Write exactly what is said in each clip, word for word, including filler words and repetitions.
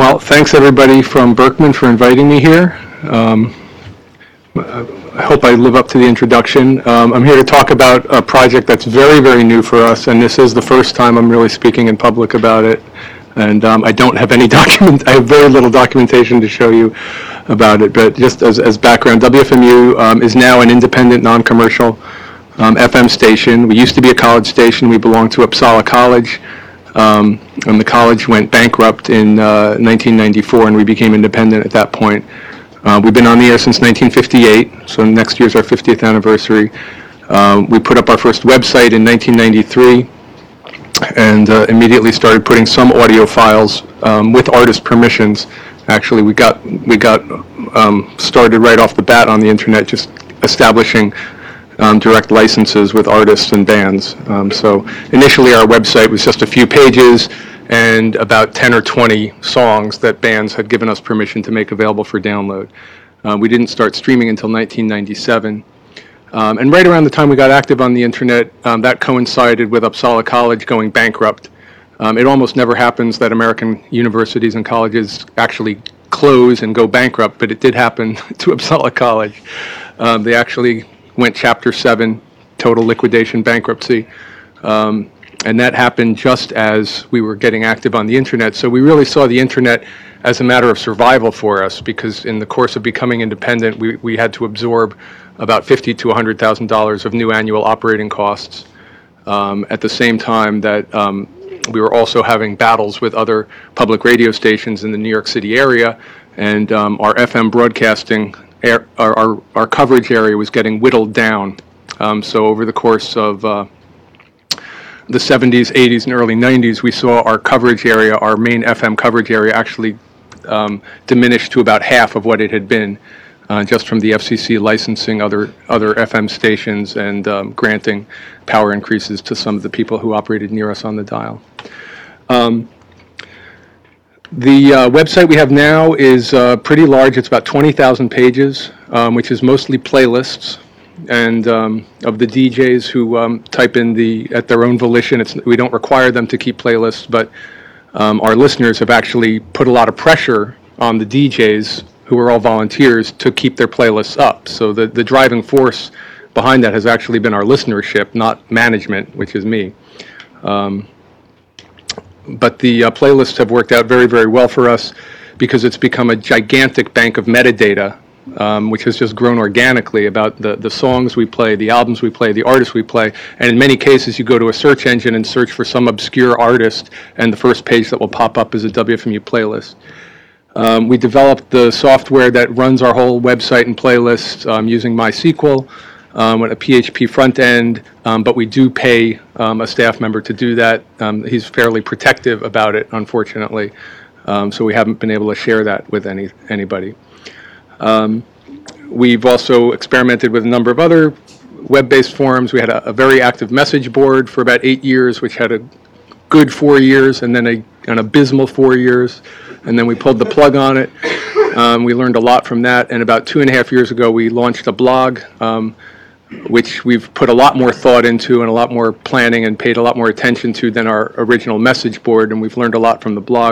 Well, thanks everybody from Berkman for inviting me here. Um, I hope I live up to the introduction. Um, I'm here to talk about a project that's very, very new for us, and this is the first time I'm really speaking in public about it. And um, I don't have any document, I have very little documentation to show you about it, but just as, as background, W F M U um, is now an independent, non-commercial um, F M station. We used to be a college station. We belonged to Uppsala College. Um, and the college went bankrupt in uh, nineteen ninety-four, and we became independent at that point. Uh, we've been on the air since nineteen fifty-eight, so next year's our fiftieth anniversary. Um, we put up our first website in nineteen ninety-three, and uh, immediately started putting some audio files um, with artist permissions. Actually, we got we got um, started right off the bat on the internet, just establishing Um, direct licenses with artists and bands. Um, so initially our website was just a few pages and about ten or twenty songs that bands had given us permission to make available for download. Uh, we didn't start streaming until nineteen ninety-seven. Um, and right around the time we got active on the internet, um, that coincided with Uppsala College going bankrupt. Um, it almost never happens that American universities and colleges actually close and go bankrupt, but it did happen to Uppsala College. Um, they actually went Chapter seven, total liquidation, bankruptcy. Um, and that happened just as we were getting active on the internet. So we really saw the internet as a matter of survival for us, because in the course of becoming independent, we, we had to absorb about fifty thousand to one hundred thousand dollars of new annual operating costs. Um, at the same time that um, we were also having battles with other public radio stations in the New York City area, and um, our F M broadcasting Our, our, our coverage area was getting whittled down. Um, so over the course of uh, the seventies, eighties, and early nineties, we saw our coverage area, our main F M coverage area, actually um, diminished to about half of what it had been, uh, just from the F C C licensing other other F M stations and um, granting power increases to some of the people who operated near us on the dial. Um, The uh, website we have now is uh, pretty large. It's about twenty thousand pages, um, which is mostly playlists, and um, of the D Js who um, type in the at their own volition. It's, we don't require them to keep playlists, but um, our listeners have actually put a lot of pressure on the D Js, who are all volunteers, to keep their playlists up. So the, the driving force behind that has actually been our listenership, not management, which is me. Um, But the uh, playlists have worked out very, very well for us, because it's become a gigantic bank of metadata, um, which has just grown organically about the, the songs we play, the albums we play, the artists we play. And in many cases, you go to a search engine and search for some obscure artist, and the first page that will pop up is a W F M U playlist. Um, we developed the software that runs our whole website and playlist um, using MySQL. Um, with a P H P front end, um, but we do pay um, a staff member to do that. Um, he's fairly protective about it, unfortunately, um, so we haven't been able to share that with any anybody. Um, we've also experimented with a number of other web-based forums. We had a, a very active message board for about eight years, which had a good four years, and then a, an abysmal four years, and then we pulled the plug on it. Um, we learned a lot from that, and about two and a half years ago, we launched a blog, um, which we've put a lot more thought into and a lot more planning and paid a lot more attention to than our original message board, and we've learned a lot from the blog.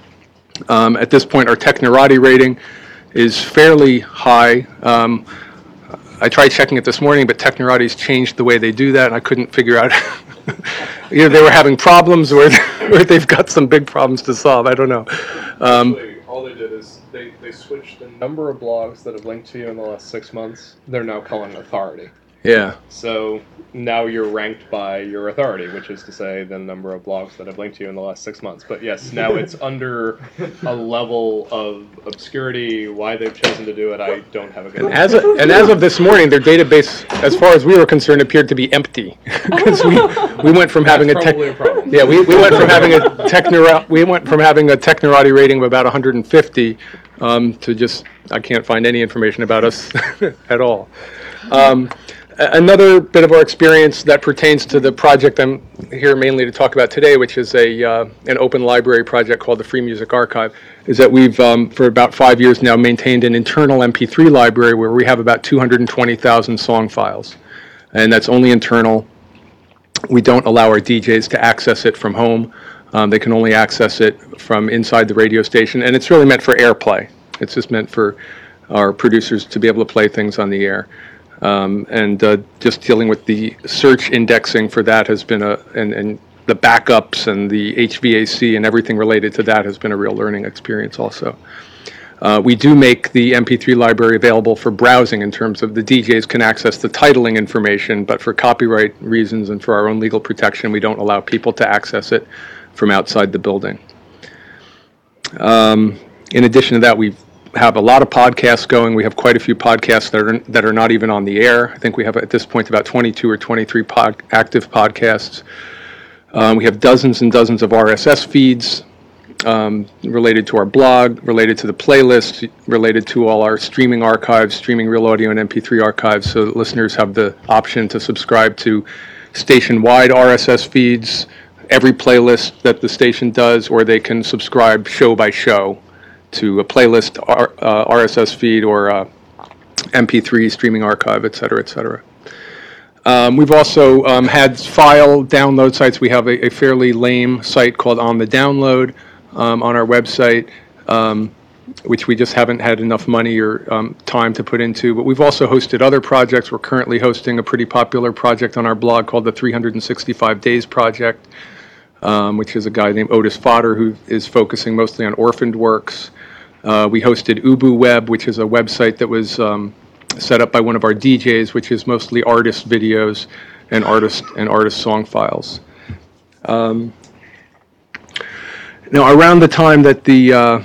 Um, at this point, our Technorati rating is fairly high. Um, I tried checking it this morning, but Technorati's changed the way they do that, and I couldn't figure out either they were having problems or, or they've got some big problems to solve. I don't know. Um, Actually, all they did is they, they switched the number of blogs that have linked to you in the last six months. They're now calling authority. Yeah. So now you're ranked by your authority, which is to say the number of blogs that have linked to you in the last six months. But yes, now it's under a level of obscurity. Why they've chosen to do it, I don't have a good And as, a, and as of this morning, their database, as far as we were concerned, appeared to be empty, because we we went from having a, tech, a problem. yeah we, we went from having a Technora, we went from having a Technorati rating of about one hundred fifty um, to just I can't find any information about us at all. Um, Another bit of our experience that pertains to the project I'm here mainly to talk about today, which is a uh, an open library project called the Free Music Archive, is that we've, um, for about five years now, maintained an internal M P three library where we have about two hundred twenty thousand song files. And that's only internal. We don't allow our D Js to access it from home. Um, they can only access it from inside the radio station, and it's really meant for airplay. It's just meant for our producers to be able to play things on the air. Um, and uh, just dealing with the search indexing for that has been a, and, and the backups and the H V A C and everything related to that has been a real learning experience also. Uh, we do make the M P three library available for browsing in terms of the D Js can access the titling information, but for copyright reasons and for our own legal protection, we don't allow people to access it from outside the building. Um, in addition to that, we have a lot of podcasts going. We have quite a few podcasts that are that are not even on the air. I think we have at this point about twenty-two or twenty-three pod, active podcasts. Um, we have dozens and dozens of R S S feeds um, related to our blog, related to the playlist, related to all our streaming archives, streaming real audio and M P three archives, so that listeners have the option to subscribe to station-wide R S S feeds, every playlist that the station does, or they can subscribe show by show to a playlist, R, uh, R S S feed, or uh, M P three streaming archive, et cetera, et cetera. Um, we've also um, had file download sites. We have a, a fairly lame site called On the Download um, on our website, um, which we just haven't had enough money or um, time to put into. But we've also hosted other projects. We're currently hosting a pretty popular project on our blog called the three hundred sixty-five Days Project, um, which is a guy named Otis Fodder who is focusing mostly on orphaned works. Uh, we hosted Ubu Web, which is a website that was um, set up by one of our D Js, which is mostly artist videos and artist and artist song files. Um, now, around the time that the uh,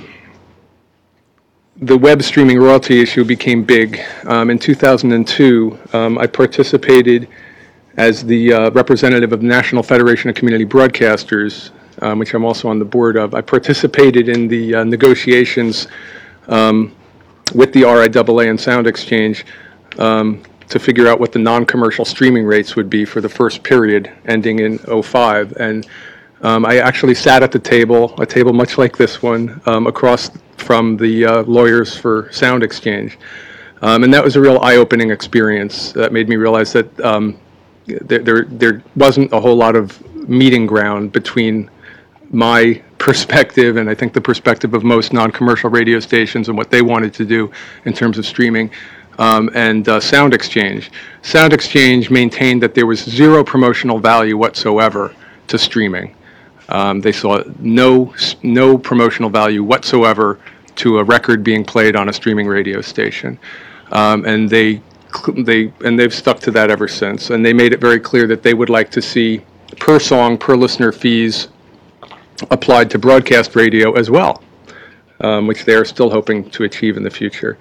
the web streaming royalty issue became big, um, in two thousand two, um, I participated as the uh, representative of the National Federation of Community Broadcasters, Um, which I'm also on the board of. I participated in the uh, negotiations um, with the R I A A and Sound Exchange um, to figure out what the non-commercial streaming rates would be for the first period ending in oh five. And um, I actually sat at the table, a table much like this one, um, across from the uh, lawyers for Sound Exchange. Um, and that was a real eye-opening experience that made me realize that um, there, there, there wasn't a whole lot of meeting ground between my perspective and I think the perspective of most non-commercial radio stations and what they wanted to do in terms of streaming, um, and uh, Sound Exchange. Sound Exchange maintained that there was zero promotional value whatsoever to streaming. Um, they saw no no promotional value whatsoever to a record being played on a streaming radio station, um, and they they and they've stuck to that ever since. And they made it very clear that they would like to see per song, per listener fees applied to broadcast radio as well, um, which they are still hoping to achieve in the future.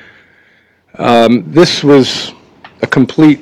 Um, this was a complete,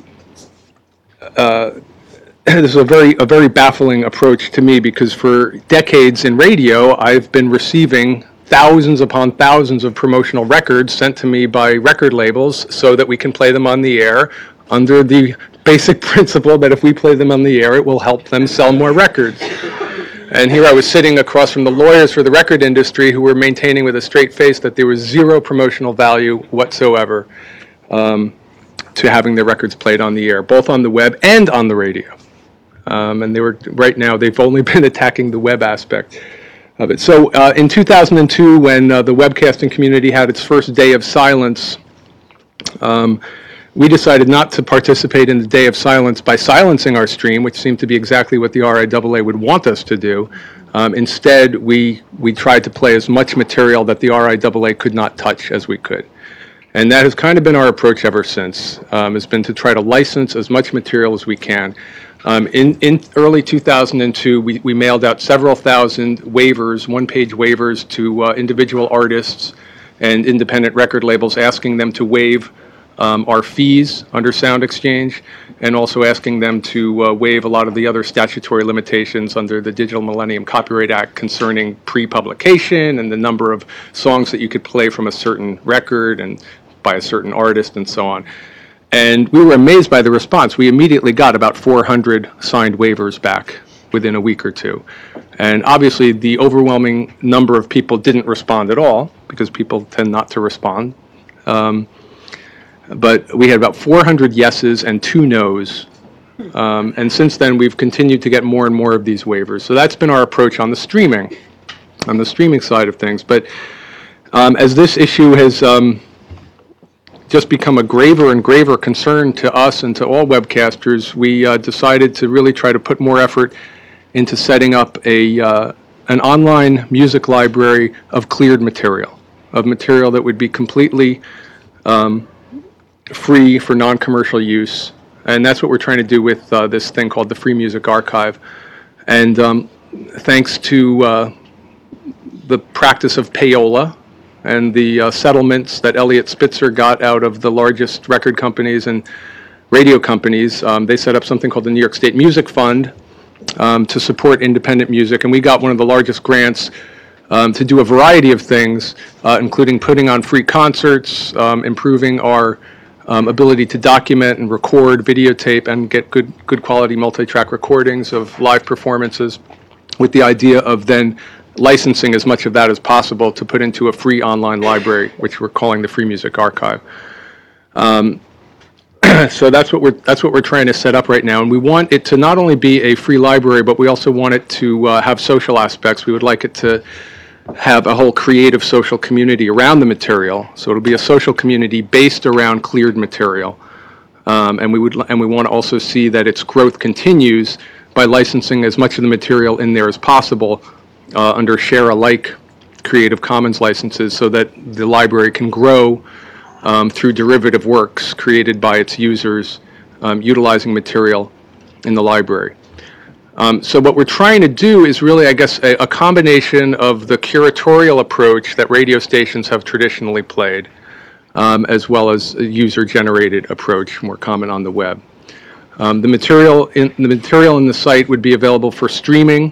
uh, this is a very, a very baffling approach to me, because for decades in radio, I've been receiving thousands upon thousands of promotional records sent to me by record labels so that we can play them on the air under the basic principle that if we play them on the air, it will help them sell more records. And here I was sitting across from the lawyers for the record industry who were maintaining with a straight face that there was zero promotional value whatsoever um, to having their records played on the air, both on the web and on the radio. Um, and they were, right now, they've only been attacking the web aspect of it. So uh, in two thousand two, when uh, the webcasting community had its first day of silence, um, we decided not to participate in the day of silence by silencing our stream, which seemed to be exactly what the R I A A would want us to do. Um, instead, we we tried to play as much material that the R I A A could not touch as we could. And that has kind of been our approach ever since, um, has been to try to license as much material as we can. Um, in, in early two thousand two, we, we mailed out several thousand waivers, one-page waivers to uh, individual artists and independent record labels, asking them to waive Um, our fees under Sound Exchange, and also asking them to uh, waive a lot of the other statutory limitations under the Digital Millennium Copyright Act concerning pre-publication and the number of songs that you could play from a certain record and by a certain artist and so on. And we were amazed by the response. We immediately got about four hundred signed waivers back within a week or two. And obviously the overwhelming number of people didn't respond at all, because people tend not to respond. Um, But we had about four hundred yeses and two nos Um, and since then, we've continued to get more and more of these waivers. So that's been our approach on the streaming, on the streaming side of things. But um, as this issue has um, just become a graver and graver concern to us and to all webcasters, we uh, decided to really try to put more effort into setting up a uh, an online music library of cleared material, of material that would be completely um, free for non-commercial use. And that's what we're trying to do with uh, this thing called the Free Music Archive. And um, thanks to uh, the practice of payola and the uh, settlements that Elliot Spitzer got out of the largest record companies and radio companies, um, they set up something called the New York State Music Fund um, to support independent music. And we got one of the largest grants um, to do a variety of things, uh, including putting on free concerts, um, improving our Um, ability to document and record, videotape, and get good good quality multi-track recordings of live performances, with the idea of then licensing as much of that as possible to put into a free online library, which we're calling the Free Music Archive. Um, so that's what we're that's what we're trying to set up right now, and we want it to not only be a free library, but we also want it to uh, have social aspects. We would like it to have a whole creative social community around the material. So it'll be a social community based around cleared material. Um, and we would, and we want to also see that its growth continues by licensing as much of the material in there as possible uh, under share-alike Creative Commons licenses, so that the library can grow um, through derivative works created by its users um, utilizing material in the library. Um, so what we're trying to do is really, I guess, a, a combination of the curatorial approach that radio stations have traditionally played, um, as well as a user-generated approach, more common on the web. Um, the material in the material in the site would be available for streaming,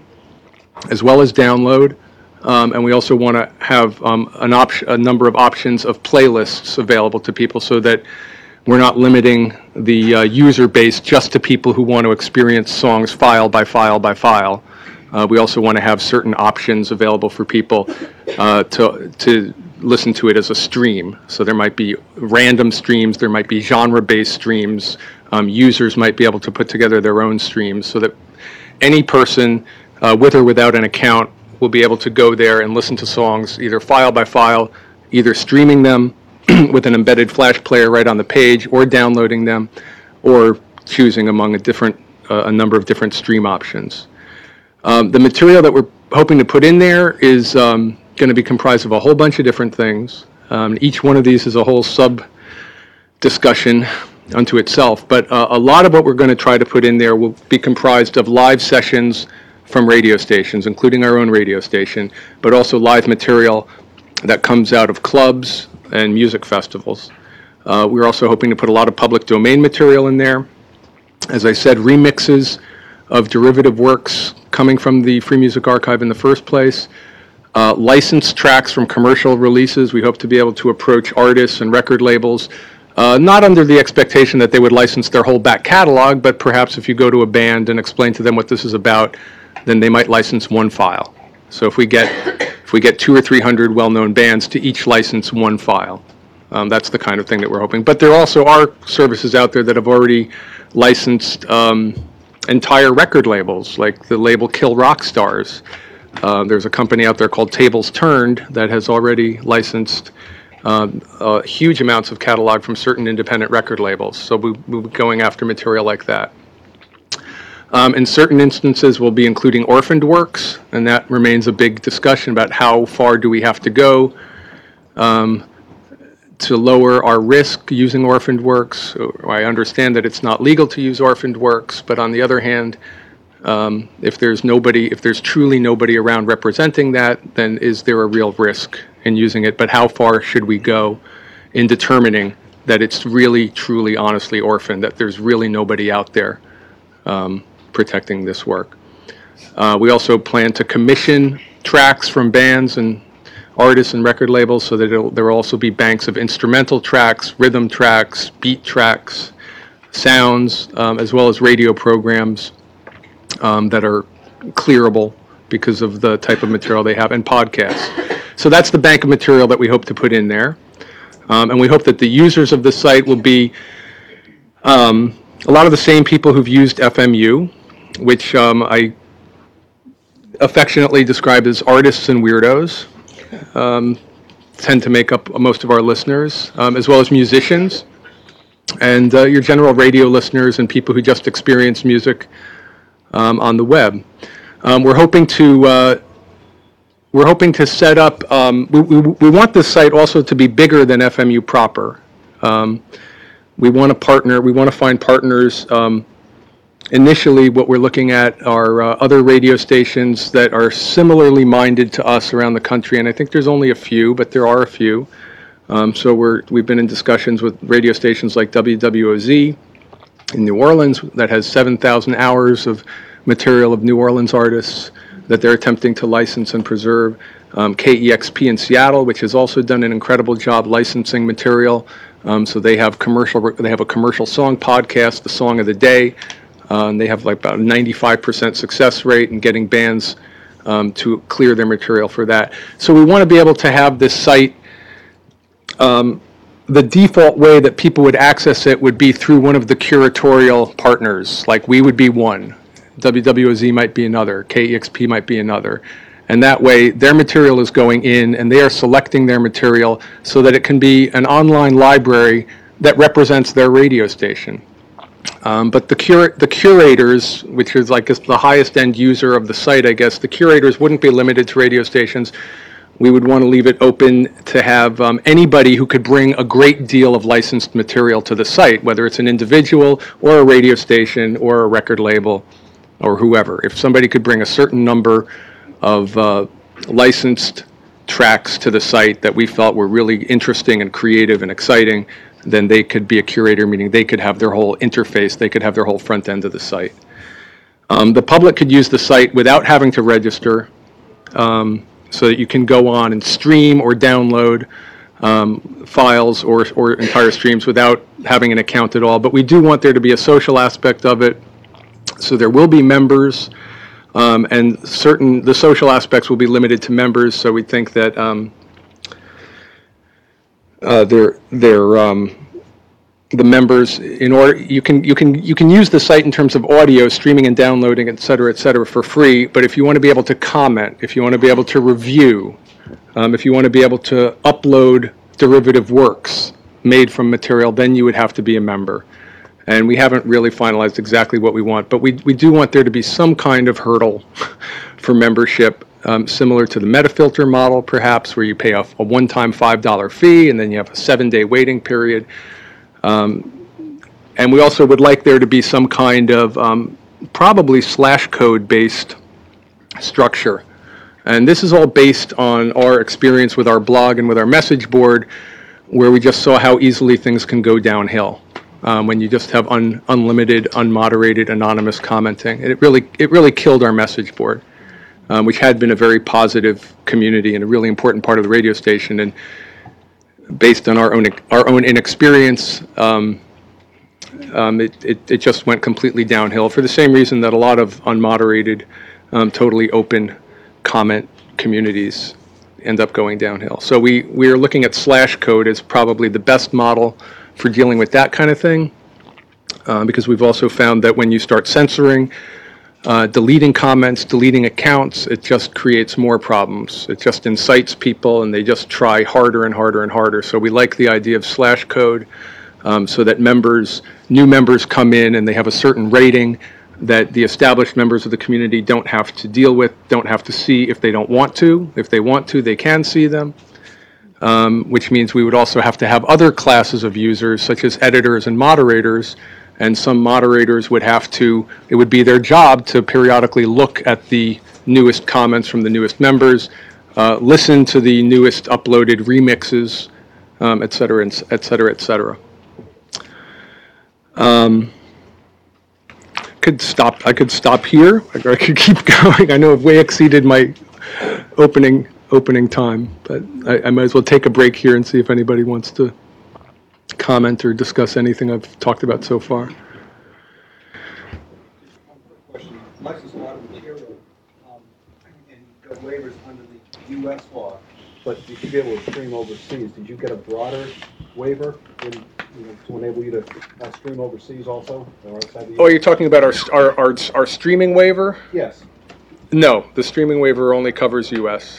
as well as download, um, and we also want to have um, an option, a number of options of playlists available to people, so that we're not limiting the uh, user base just to people who want to experience songs file by file by file. Uh, we also want to have certain options available for people uh, to to listen to it as a stream. So there might be random streams, there might be genre-based streams. Um, users might be able to put together their own streams, so that any person, uh, with or without an account, will be able to go there and listen to songs either file by file, either streaming them with an embedded flash player right on the page, or downloading them, or choosing among a different uh, a number of different stream options. Um, the material that we're hoping to put in there is um, going to be comprised of a whole bunch of different things. Um, each one of these is a whole sub discussion unto itself, but uh, a lot of what we're going to try to put in there will be comprised of live sessions from radio stations, including our own radio station, but also live material that comes out of clubs and music festivals. Uh, we're also hoping to put a lot of public domain material in there. As I said, remixes of derivative works coming from the Free Music Archive in the first place. Uh, licensed tracks from commercial releases. We hope to be able to approach artists and record labels, uh, not under the expectation that they would license their whole back catalog, but perhaps if you go to a band and explain to them what this is about, then they might license one file. So if we get if we get two or three hundred well-known bands to each license one file, um, that's the kind of thing that we're hoping. But there also are services out there that have already licensed um, entire record labels, like the label Kill Rock Stars. Uh, there's a company out there called Tables Turned that has already licensed um, uh, huge amounts of catalog from certain independent record labels. So we, we'll be going after material like that. Um, in certain instances, we'll be including orphaned works, and that remains a big discussion about how far do we have to go um, to lower our risk using orphaned works. I understand that it's not legal to use orphaned works, but on the other hand, um, if there's nobody, if there's truly nobody around representing that, then is there a real risk in using it? But how far should we go in determining that it's really, truly, honestly orphaned, that there's really nobody out there um, protecting this work? Uh, we also plan to commission tracks from bands and artists and record labels, so that it'll, there will also be banks of instrumental tracks, rhythm tracks, beat tracks, sounds, um, as well as radio programs um, that are clearable because of the type of material they have, and podcasts. So that's the bank of material that we hope to put in there. Um, and we hope that the users of the site will be um, a lot of the same people who've used F M U, which um, I affectionately describe as artists and weirdos, um, tend to make up most of our listeners, um, as well as musicians, and uh, your general radio listeners and people who just experience music um, on the web. Um, we're hoping to uh, we're hoping to set up. Um, we, we we want this site also to be bigger than F M U proper. Um, we want to partner. We want to find partners. Um, initially, what we're looking at are uh, other radio stations that are similarly minded to us around the country, and I think there's only a few, but there are a few. Um, so we're we've been in discussions with radio stations like W W O Z in New Orleans that has seven thousand hours of material of New Orleans artists that they're attempting to license and preserve. Um, K E X P in Seattle, which has also done an incredible job licensing material. Um, so they have commercial. They have a commercial song podcast, the Song of the Day. Uh, and they have like about a ninety-five percent success rate in getting bands um, to clear their material for that. So we want to be able to have this site. Um, the default way that people would access it would be through one of the curatorial partners. Like we would be one. W W O Z might be another, K E X P might be another. And that way, their material is going in, and they are selecting their material so that it can be an online library that represents their radio station. Um, but the, cura- the curators, which is like the highest end user of the site, I guess, the curators wouldn't be limited to radio stations. We would want to leave it open to have um, anybody who could bring a great deal of licensed material to the site, whether it's an individual or a radio station or a record label or whoever. If somebody could bring a certain number of uh, licensed tracks to the site that we felt were really interesting and creative and exciting, then they could be a curator, meaning they could have their whole interface, they could have their whole front end of the site. Um, the public could use the site without having to register, um, so that you can go on and stream or download um, files or, or entire streams without having an account at all. But we do want there to be a social aspect of it, so there will be members. Um, and certain, the social aspects will be limited to members, so we think that um, uh, they're, they're, um, the members, in order, you can, you can, you can use the site in terms of audio, streaming and downloading, et cetera, et cetera, for free, but if you want to be able to comment, if you want to be able to review, um, if you want to be able to upload derivative works made from material, then you would have to be a member. And we haven't really finalized exactly what we want, but we, we do want there to be some kind of hurdle for membership, um, similar to the Metafilter model, perhaps, where you pay a, a one-time five dollar fee, and then you have a seven-day waiting period. Um, and we also would like there to be some kind of um, probably slash code-based structure. And this is all based on our experience with our blog and with our message board, where we just saw how easily things can go downhill. Um, when you just have un, unlimited, unmoderated, anonymous commenting. And it really, it really killed our message board, um, which had been a very positive community and a really important part of the radio station. And based on our own, our own inexperience, um, um, it, it, it just went completely downhill for the same reason that a lot of unmoderated, um, totally open comment communities end up going downhill. So we, we are looking at slash code as probably the best model for dealing with that kind of thing, uh, because we've also found that when you start censoring, uh, deleting comments, deleting accounts, it just creates more problems. It just incites people, and they just try harder and harder and harder. So we like the idea of slash code, um, so that members, new members come in and they have a certain rating that the established members of the community don't have to deal with, don't have to see if they don't want to. If they want to, they can see them. Um, which means we would also have to have other classes of users, such as editors and moderators, and some moderators would have to, it would be their job to periodically look at the newest comments from the newest members, uh, listen to the newest uploaded remixes, um, et cetera, et cetera, et cetera. Um, could stop, I could stop here, or I could keep going. I know I've way exceeded my opening opening time, but I, I might as well take a break here and see if anybody wants to comment or discuss anything I've talked about so far. One quick question. License a lot of material, um, and got waivers under the U S law, but you should be able to stream overseas. Did you get a broader waiver than you know, to enable you to uh, stream overseas also, or outside the Oh, U S? you're talking about our, our, our, our streaming waiver? Yes. No, the streaming waiver only covers U S.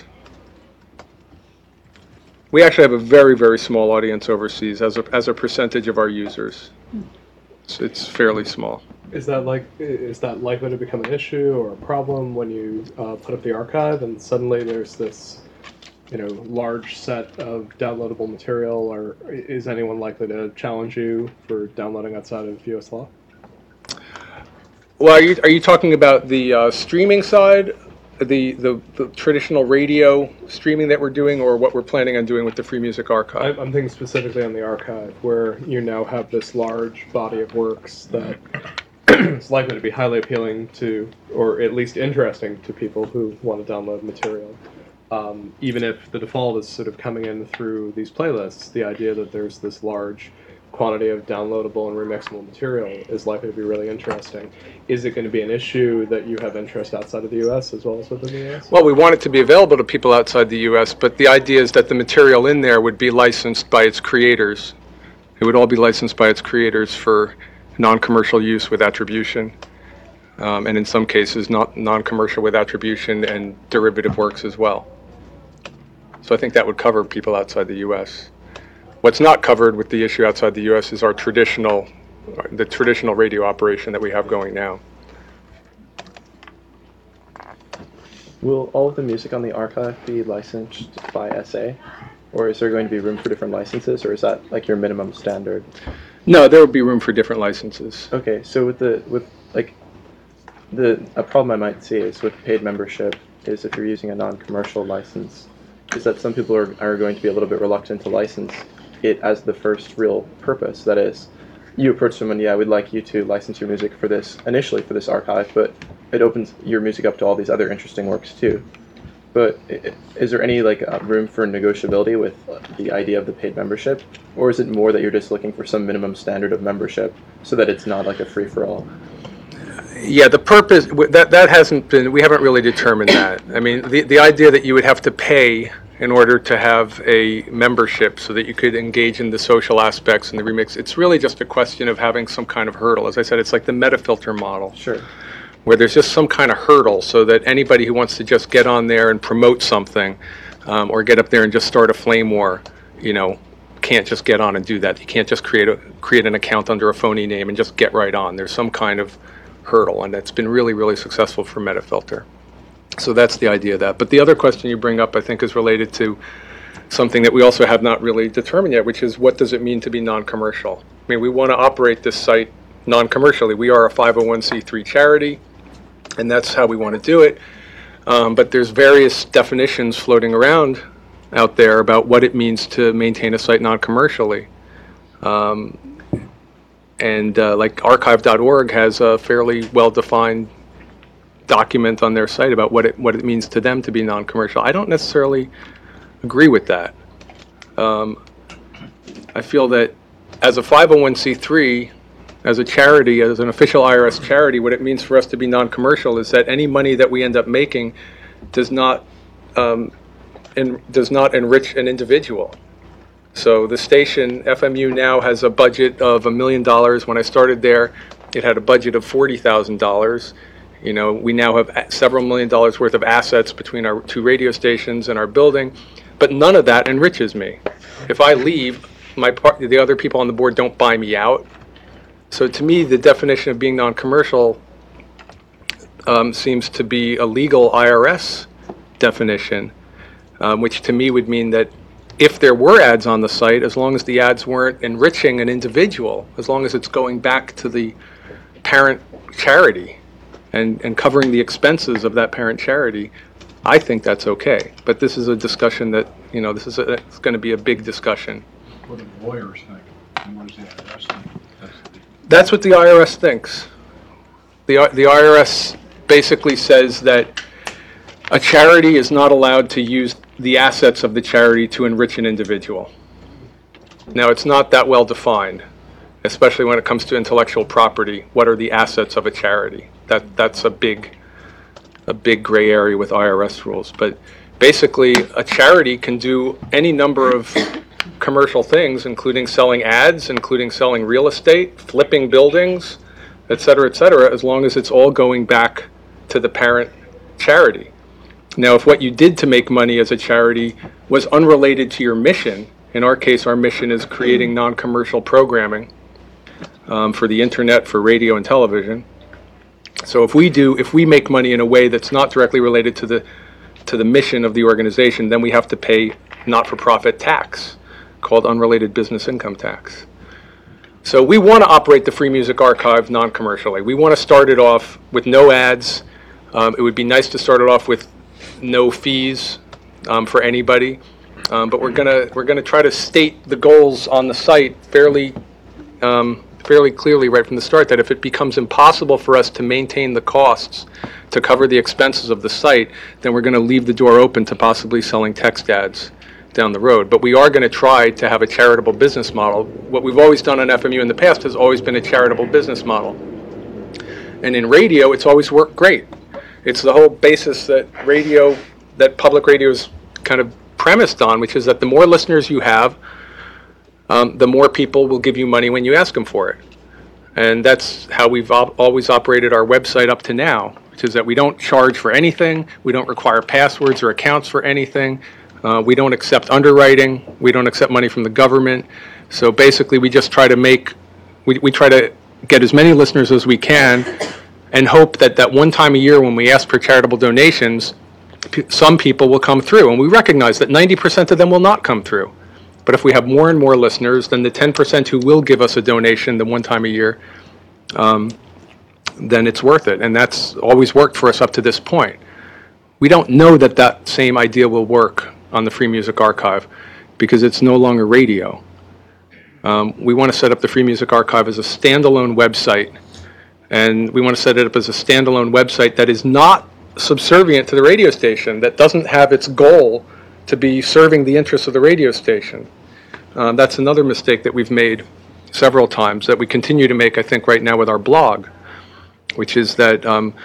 We actually have a very, very small audience overseas as a, as a percentage of our users. It's, it's fairly small. Is that like is that likely to become an issue or a problem when you uh, put up the archive and suddenly there's this, you know, large set of downloadable material, or is anyone likely to challenge you for downloading outside of U S law? Well, are you, are you talking about the uh, streaming side, the, the, the traditional radio streaming that we're doing, or what we're planning on doing with the Free Music Archive? I- I'm thinking specifically on the archive, where you now have this large body of works that is likely to be highly appealing to, or at least interesting to people who want to download material. Um, even if the default is sort of coming in through these playlists, the idea that there's this large quantity of downloadable and remixable material is likely to be really interesting. Is it going to be an issue that you have interest outside of the U S as well as within the U S? Well, we want it to be available to people outside the U S, but the idea is that the material in there would be licensed by its creators. It would all be licensed by its creators for non-commercial use with attribution, um, and in some cases, not non-commercial with attribution and derivative works as well. So I think that would cover people outside the U S. What's not covered with the issue outside the U S is our traditional, the traditional radio operation that we have going now. Will all of the music on the archive be licensed by S A? Or is there going to be room for different licenses, or is that like your minimum standard? No, there would be room for different licenses. Okay, so with the, with like, the, a problem I might see is with paid membership is if you're using a non-commercial license, is that some people are, are going to be a little bit reluctant to license it as the first real purpose. That is, you approach someone, yeah, we'd like you to license your music for this, initially for this archive, but it opens your music up to all these other interesting works too. But i- is there any like uh, room for negotiability with uh, the idea of the paid membership? Or is it more that you're just looking for some minimum standard of membership so that it's not like a free-for-all? Yeah, the purpose, w- that, that hasn't been, we haven't really determined that. I mean, the, the idea that you would have to pay in order to have a membership so that you could engage in the social aspects and the remix, it's really just a question of having some kind of hurdle. As I said, it's like the Metafilter model, Sure. where there's just some kind of hurdle so that anybody who wants to just get on there and promote something, um, or get up there and just start a flame war, you know, can't just get on and do that. You can't just create a create an account under a phony name and just get right on. There's some kind of hurdle, and that's been really, really successful for Metafilter. So that's the idea of that. But the other question you bring up, I think, is related to something that we also have not really determined yet, which is what does it mean to be non-commercial? I mean, we want to operate this site non-commercially. We are a five oh one c three charity, and that's how we want to do it. Um, but there's various definitions floating around out there about what it means to maintain a site non-commercially. Um, and uh, like archive dot org has a fairly well-defined document on their site about what it what it means to them to be non-commercial. I don't necessarily agree with that. Um, I feel that as a five oh one c three, as a charity, as an official I R S charity, what it means for us to be non-commercial is that any money that we end up making does not um, en- does not enrich an individual. So the station, F M U, now has a budget of a million dollars. When I started there, it had a budget of forty thousand dollars. You know, we now have a- several million dollars worth of assets between our two radio stations and our building, but none of that enriches me. If I leave, my part, the other people on the board don't buy me out. So to me, the definition of being non-commercial um, seems to be a legal I R S definition, um, which to me would mean that if there were ads on the site, as long as the ads weren't enriching an individual, as long as it's going back to the parent charity and, and covering the expenses of that parent charity, I think that's okay. But this is a discussion that, you know, this is a, it's going to be a big discussion. What do lawyers think? And what does the I R S think? That's the- That's what the I R S thinks. The, I- the I R S basically says that a charity is not allowed to use the assets of the charity to enrich an individual. Now, it's not that well defined, especially when it comes to intellectual property. What are the assets of a charity? That that's a big, a big gray area with I R S rules. But basically, a charity can do any number of non-commercial things, including selling ads, including selling real estate, flipping buildings, et cetera, et cetera, as long as it's all going back to the parent charity. Now, if what you did to make money as a charity was unrelated to your mission, in our case, our mission is creating non-commercial programming um, for the internet, for radio and television. So if we do, if we make money in a way that's not directly related to the to the mission of the organization, then we have to pay not-for-profit tax called unrelated business income tax. So we want to operate the Free Music Archive non-commercially. We want to start it off with no ads. Um, it would be nice to start it off with no fees um, for anybody, um, but we're gonna we're gonna try to state the goals on the site fairly um, fairly clearly right from the start, that if it becomes impossible for us to maintain the costs to cover the expenses of the site, then we're going to leave the door open to possibly selling text ads down the road. But we are going to try to have a charitable business model. What we've always done on F M U in the past has always been a charitable business model. And in radio, it's always worked great. It's the whole basis that radio, that public radio is kind of premised on, which is that the more listeners you have, um, the more people will give you money when you ask them for it. And that's how we've op- always operated our website up to now, which is that we don't charge for anything, we don't require passwords or accounts for anything, uh, we don't accept underwriting, we don't accept money from the government. So basically we just try to make, we, we try to get as many listeners as we can and hope that that one time a year when we ask for charitable donations, p- some people will come through. And we recognize that ninety percent of them will not come through. But if we have more and more listeners, then the ten percent who will give us a donation the one time a year, um, then it's worth it. And that's always worked for us up to this point. We don't know that that same idea will work on the Free Music Archive because it's no longer radio. Um, we want to set up the Free Music Archive as a standalone website, and we want to set it up as a standalone website that is not subservient to the radio station, that doesn't have its goal to be serving the interests of the radio station. Um, that's another mistake that we've made several times, that we continue to make, I think, right now with our blog, which is that um,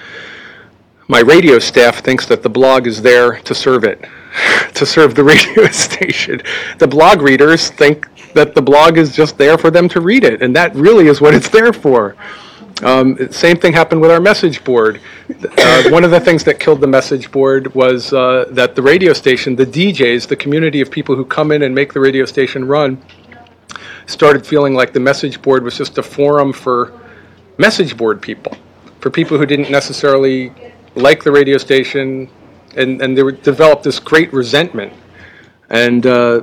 my radio staff thinks that the blog is there to serve it, to serve the radio station. The blog readers think that the blog is just there for them to read it, and that really is what it's there for. Um, same thing happened with our message board. Uh, one of the things that killed the message board was uh, that the radio station, the D Js, the community of people who come in and make the radio station run, started feeling like the message board was just a forum for message board people, for people who didn't necessarily like the radio station, and, and they were, developed this great resentment. And uh,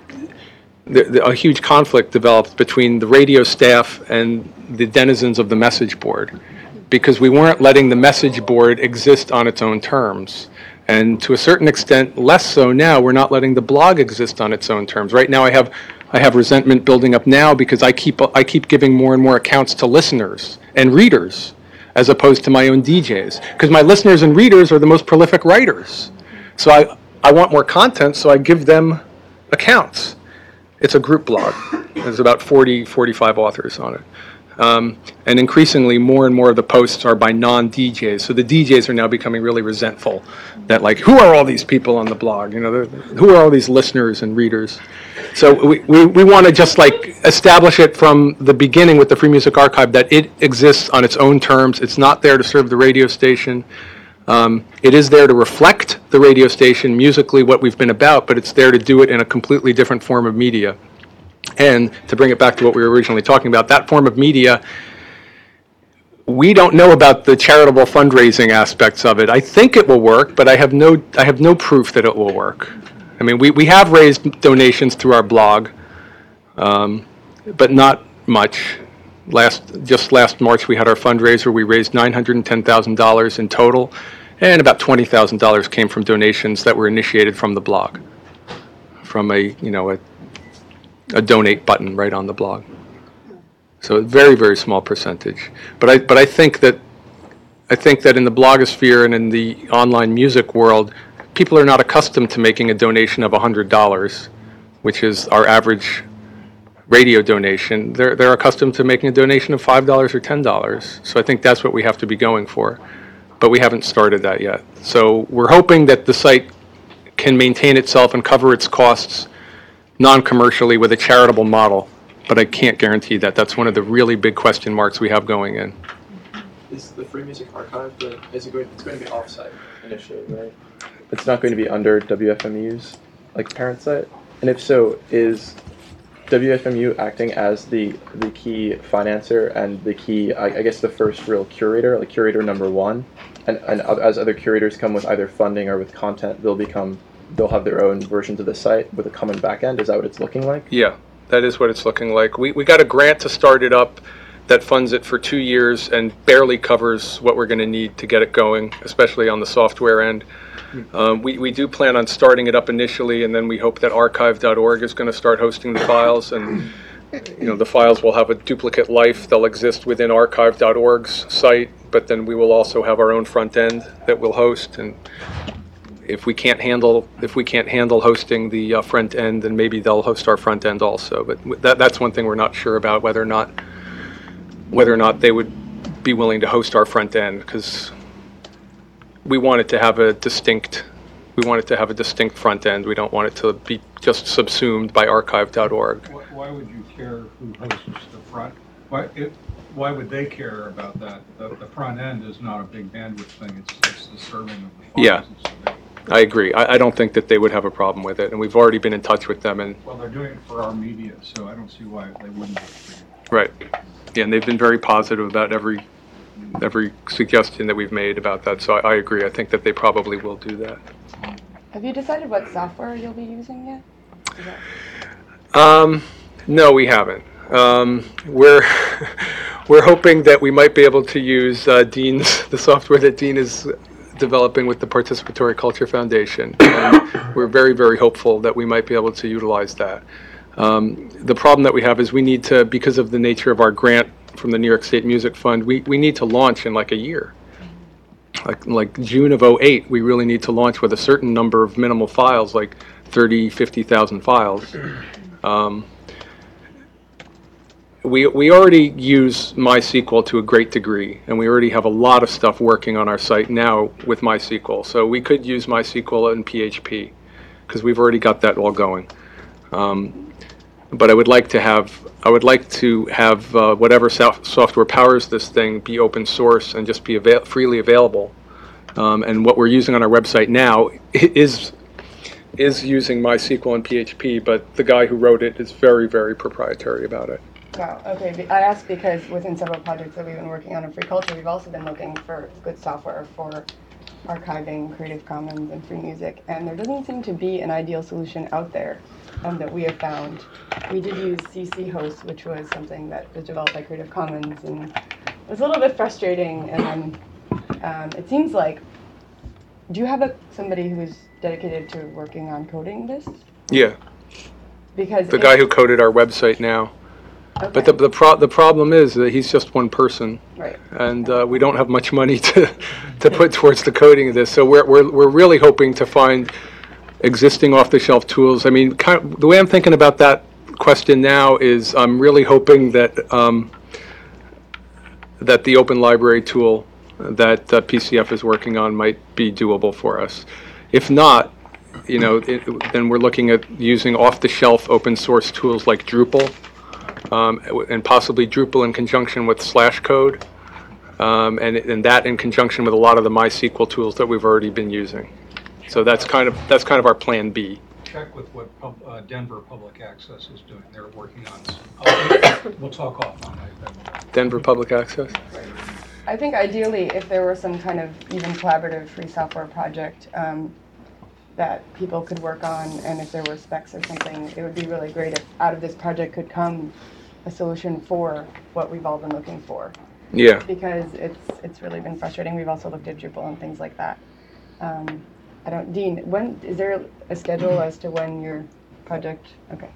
the, the, a huge conflict developed between the radio staff and the denizens of the message board, because we weren't letting the message board exist on its own terms. And to a certain extent, less so now, we're not letting the blog exist on its own terms. Right now I have I have resentment building up now because I keep I keep giving more and more accounts to listeners and readers as opposed to my own D Js, because my listeners and readers are the most prolific writers. So I, I want more content, so I give them accounts. It's a group blog. There's about forty, forty-five authors on it. Um, and increasingly, more and more of the posts are by non-D Js. So the D Js are now becoming really resentful that, like, who are all these people on the blog? You know, who are all these listeners and readers? So we, we, we want to just, like, establish it from the beginning with the Free Music Archive that it exists on its own terms. It's not there to serve the radio station. Um, it is there to reflect the radio station musically, what we've been about, but it's there to do it in a completely different form of media. And to bring it back to what we were originally talking about, that form of media, we don't know about the charitable fundraising aspects of it. I think it will work, but I have no I have no proof that it will work. I mean, we, we have raised donations through our blog, um, but not much. Last just last March, we had our fundraiser. We raised nine hundred ten thousand dollars in total, and about twenty thousand dollars came from donations that were initiated from the blog, from a you know a a donate button right on the blog. So a very, very small percentage. But I but I think that I think that in the blogosphere and in the online music world, people are not accustomed to making a donation of one hundred dollars, which is our average radio donation. They're they're accustomed to making a donation of five dollars or ten dollars. So I think that's what we have to be going for. But we haven't started that yet. So we're hoping that the site can maintain itself and cover its costs non-commercially with a charitable model, but I can't guarantee that. That's one of the really big question marks we have going in. Is the Free Music Archive, the, is it going, it's going to be offsite initially, right? It's not going to be under W F M U's, like, parent site? And if so, is W F M U acting as the, the key financer and the key, I, I guess, the first real curator, like curator number one? And, and as other curators come with either funding or with content, they'll become, they'll have their own versions of the site with a common backend? Is that what it's looking like? Yeah, that is what it's looking like. We, we got a grant to start it up that funds it for two years and barely covers what we're going to need to get it going, especially on the software end. Um, we, we do plan on starting it up initially, and then we hope that archive dot org is going to start hosting the files, and you know the files will have a duplicate life. They'll exist within archive dot org's site, but then we will also have our own front end that we'll host. And if we can't handle if we can't handle hosting the uh, front end, then maybe they'll host our front end also. But that that's one thing we're not sure about, whether or not whether or not they would be willing to host our front end, because we want it to have a distinct we want it to have a distinct front end. We don't want it to be just subsumed by archive dot org. Why, why would you care who hosts the front? Why, it, why would they care about that? The, the front end is not a big bandwidth thing. It's, it's the serving of the files. Yeah. And so they- I agree. I, I don't think that they would have a problem with it, and we've already been in touch with them. And Well, they're doing it for our media, so I don't see why they wouldn't. right, yeah, and they've been very positive about every every suggestion that we've made about that. So I, I agree. I think that they probably will do that. Have you decided what software you'll be using yet? Is that- Um, no, we haven't. Um, we're we're hoping that we might be able to use uh, Dean's the software that Dean is developing with the Participatory Culture Foundation. And we're very, very hopeful that we might be able to utilize that. Um, the problem that we have is we need to, because of the nature of our grant from the New York State Music Fund, we, we need to launch in like a year. Like like June of oh eight, we really need to launch with a certain number of minimal files, like thirty, fifty thousand files. Um, we we already use MySQL to a great degree, and we already have a lot of stuff working on our site now with MySQL. So we could use MySQL and P H P because we've already got that all going. Um, but I would like to have I would like to have uh, whatever so- software powers this thing be open source and just be avail- freely available. Um, and what we're using on our website now is is using MySQL and P H P, but the guy who wrote it is very, very proprietary about it. Wow, okay, be- I asked because within several projects that we've been working on in Free Culture, we've also been looking for good software for archiving Creative Commons and free music, and there doesn't seem to be an ideal solution out there um, that we have found. We did use C C Host, which was something that was developed by Creative Commons, and it was a little bit frustrating, and um, it seems like, do you have a, somebody who's dedicated to working on coding this? Yeah, Because the it- guy who coded our website now. okay, But the the, pro- the problem is that he's just one person, right. and uh, we don't have much money to to put towards the coding of this. So we're we're we're really hoping to find existing off-the-shelf tools. I mean, kind of, the way I'm thinking about that question now is I'm really hoping that um, that the Open Library tool that uh, P C F is working on might be doable for us. If not, you know, it, then we're looking at using off-the-shelf open source tools like Drupal. Um, and possibly Drupal in conjunction with Slash Code, um, and, and that in conjunction with a lot of the MySQL tools that we've already been using. So that's kind of that's kind of our plan B. Check with what pub- uh, Denver Public Access is doing. They're working on some. I'll- We'll talk offline. I- Denver Public Access. I think ideally, if there were some kind of even collaborative free software project um, that people could work on, and if there were specs or something, it would be really great if out of this project could come a solution for what we've all been looking for. Yeah. Because it's it's really been frustrating. We've also looked at Drupal and things like that. Um, I don't, Dean, when is there a schedule as to when your project? Okay.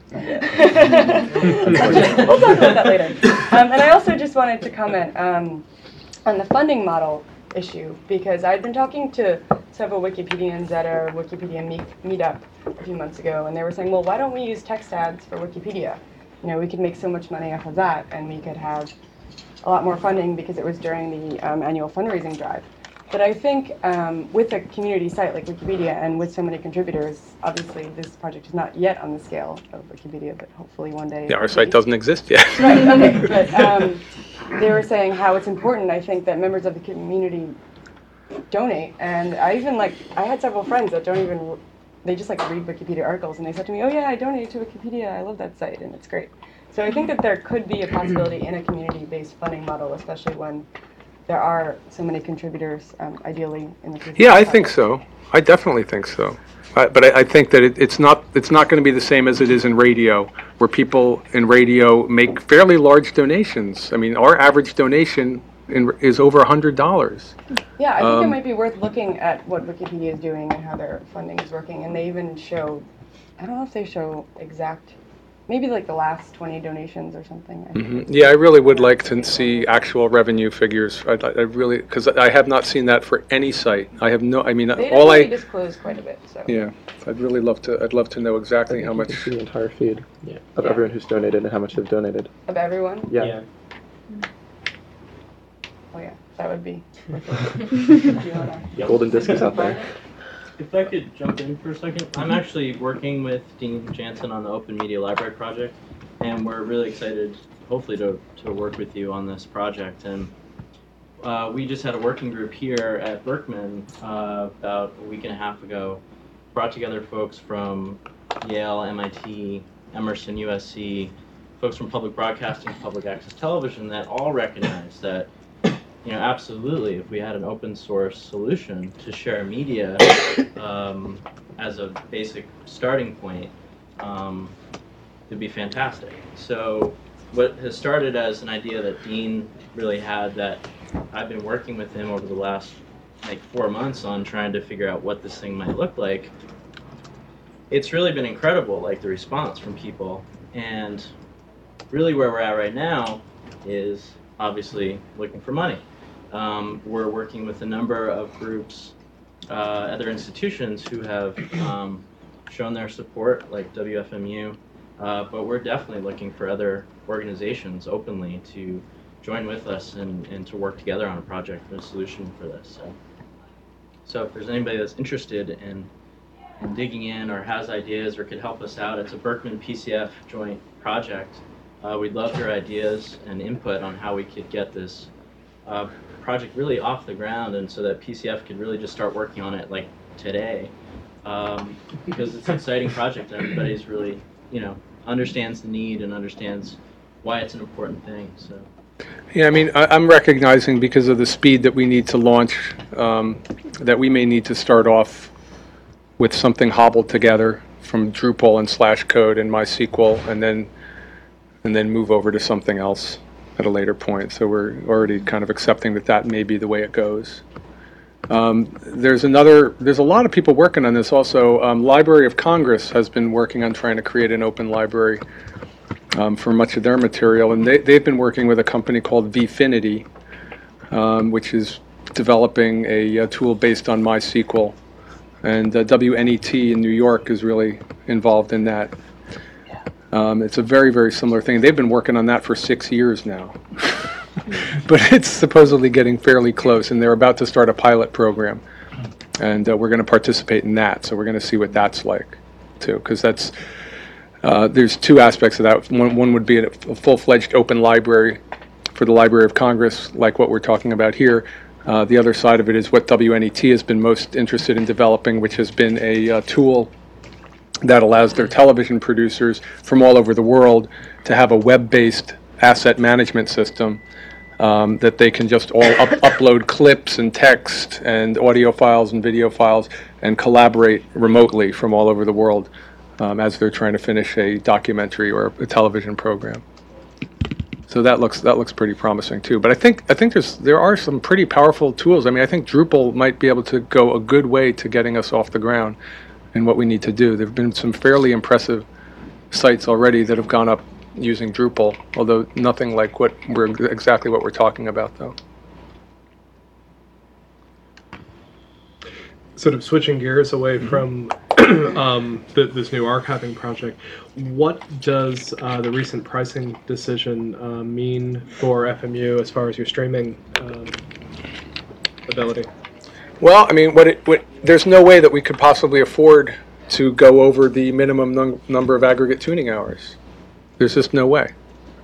we'll talk about that later. Um, and I also just wanted to comment um, on the funding model issue, because I'd been talking to several Wikipedians at our Wikipedia meet, meetup a few months ago, and they were saying, well, why don't we use text ads for Wikipedia? You know, we could make so much money off of that, and we could have a lot more funding because it was during the um, annual fundraising drive. But I think um, with a community site like Wikipedia and with so many contributors, obviously this project is not yet on the scale of Wikipedia, but hopefully one day. Yeah, it our will site be. doesn't exist yet. Right, okay, but um, they were saying how it's important, I think, that members of the community donate. And I even, like, I had several friends that don't even, they just, like, read Wikipedia articles, and they said to me, oh, yeah, I donated to Wikipedia, I love that site, and it's great. So I think that there could be a possibility in a community-based funding model, especially when there are so many contributors, um, ideally, in the case of Yeah, I the think project. so. I definitely think so. I- But I I think that it- it's not, it's not going to be the same as it is in radio, where people in radio make fairly large donations. I mean, our average donation in- is over one hundred dollars. Yeah, I think it Um, might be worth looking at what Wikipedia is doing and how their funding is working. And they even show, I don't know if they show exact, maybe like the last twenty donations or something. I think. Mhm. Yeah, I really would like to see actual revenue figures. I I really, because I have not seen that for any site. I have no, I mean, They all definitely I, disclose quite a bit, so. yeah, I'd really love to, I'd love to know I exactly think how you much. can see the entire feed Yeah. of Yeah. everyone who's donated and how much they've donated. Of everyone? Yeah. Oh, yeah, that would be. Do you wanna- Golden disc is out there. If I could jump in for a second, I'm actually working with Dean Jansen on the Open Media Library project, and we're really excited, hopefully, to, to work with you on this project. And uh, we just had a working group here at Berkman uh, about a week and a half ago, brought together folks from Yale, M I T, Emerson, U S C, folks from public broadcasting, public access television that all recognize that, you know, absolutely, if we had an open source solution to share media um, as a basic starting point, um, it'd be fantastic. So what has started as an idea that Dean really had, that I've been working with him over the last like four months on trying to figure out what this thing might look like, it's really been incredible, like the response from people. And really where we're at right now is obviously looking for money. Um, we're working with a number of groups, uh, other institutions who have um, shown their support, like W F M U, uh, but we're definitely looking for other organizations openly to join with us and, and to work together on a project and a solution for this. So, so if there's anybody that's interested in, in digging in or has ideas or could help us out, it's a Berkman P C F joint project. Uh, we'd love your ideas and input on how we could get this uh, project really off the ground, and so that P C F could really just start working on it like today, um, because it's an exciting project and everybody's really, you know, understands the need and understands why it's an important thing. So. Yeah, I mean, I- I'm recognizing because of the speed that we need to launch, um, that we may need to start off with something hobbled together from Drupal and slash code and MySQL, and then and then move over to something else at a later point. So we're already kind of accepting that that may be the way it goes. Um, there's another, there's a lot of people working on this also. Um, Library of Congress has been working on trying to create an open library um, for much of their material, and they, they've been working with a company called Vfinity, um, which is developing a, a tool based on MySQL. And uh, W N E T in New York is really involved in that. Um, it's a very, very similar thing. They've been working on that for six years now. But it's supposedly getting fairly close, and they're about to start a pilot program. And uh, we're going to participate in that, so we're going to see what that's like, too, because that's, uh, there's two aspects of that. One, one would be a, a full-fledged open library for the Library of Congress, like what we're talking about here. Uh, the other side of it is what W N E T has been most interested in developing, which has been a uh, tool that allows their television producers from all over the world to have a web-based asset management system um, that they can just all up- upload clips and text and audio files and video files and collaborate remotely from all over the world um, as they're trying to finish a documentary or a television program. So that looks that looks pretty promising too. But I think I think there's there are some pretty powerful tools. I mean, I think Drupal might be able to go a good way to getting us off the ground and what we need to do. There have been some fairly impressive sites already that have gone up using Drupal, although nothing like what we're exactly what we're talking about, though. Sort of switching gears away from um, the, this new archiving project, what does uh, the recent pricing decision uh, mean for F M U as far as your streaming um, ability? Well, I mean, what it, what, there's no way that we could possibly afford to go over the minimum num- number of aggregate tuning hours. There's just no way.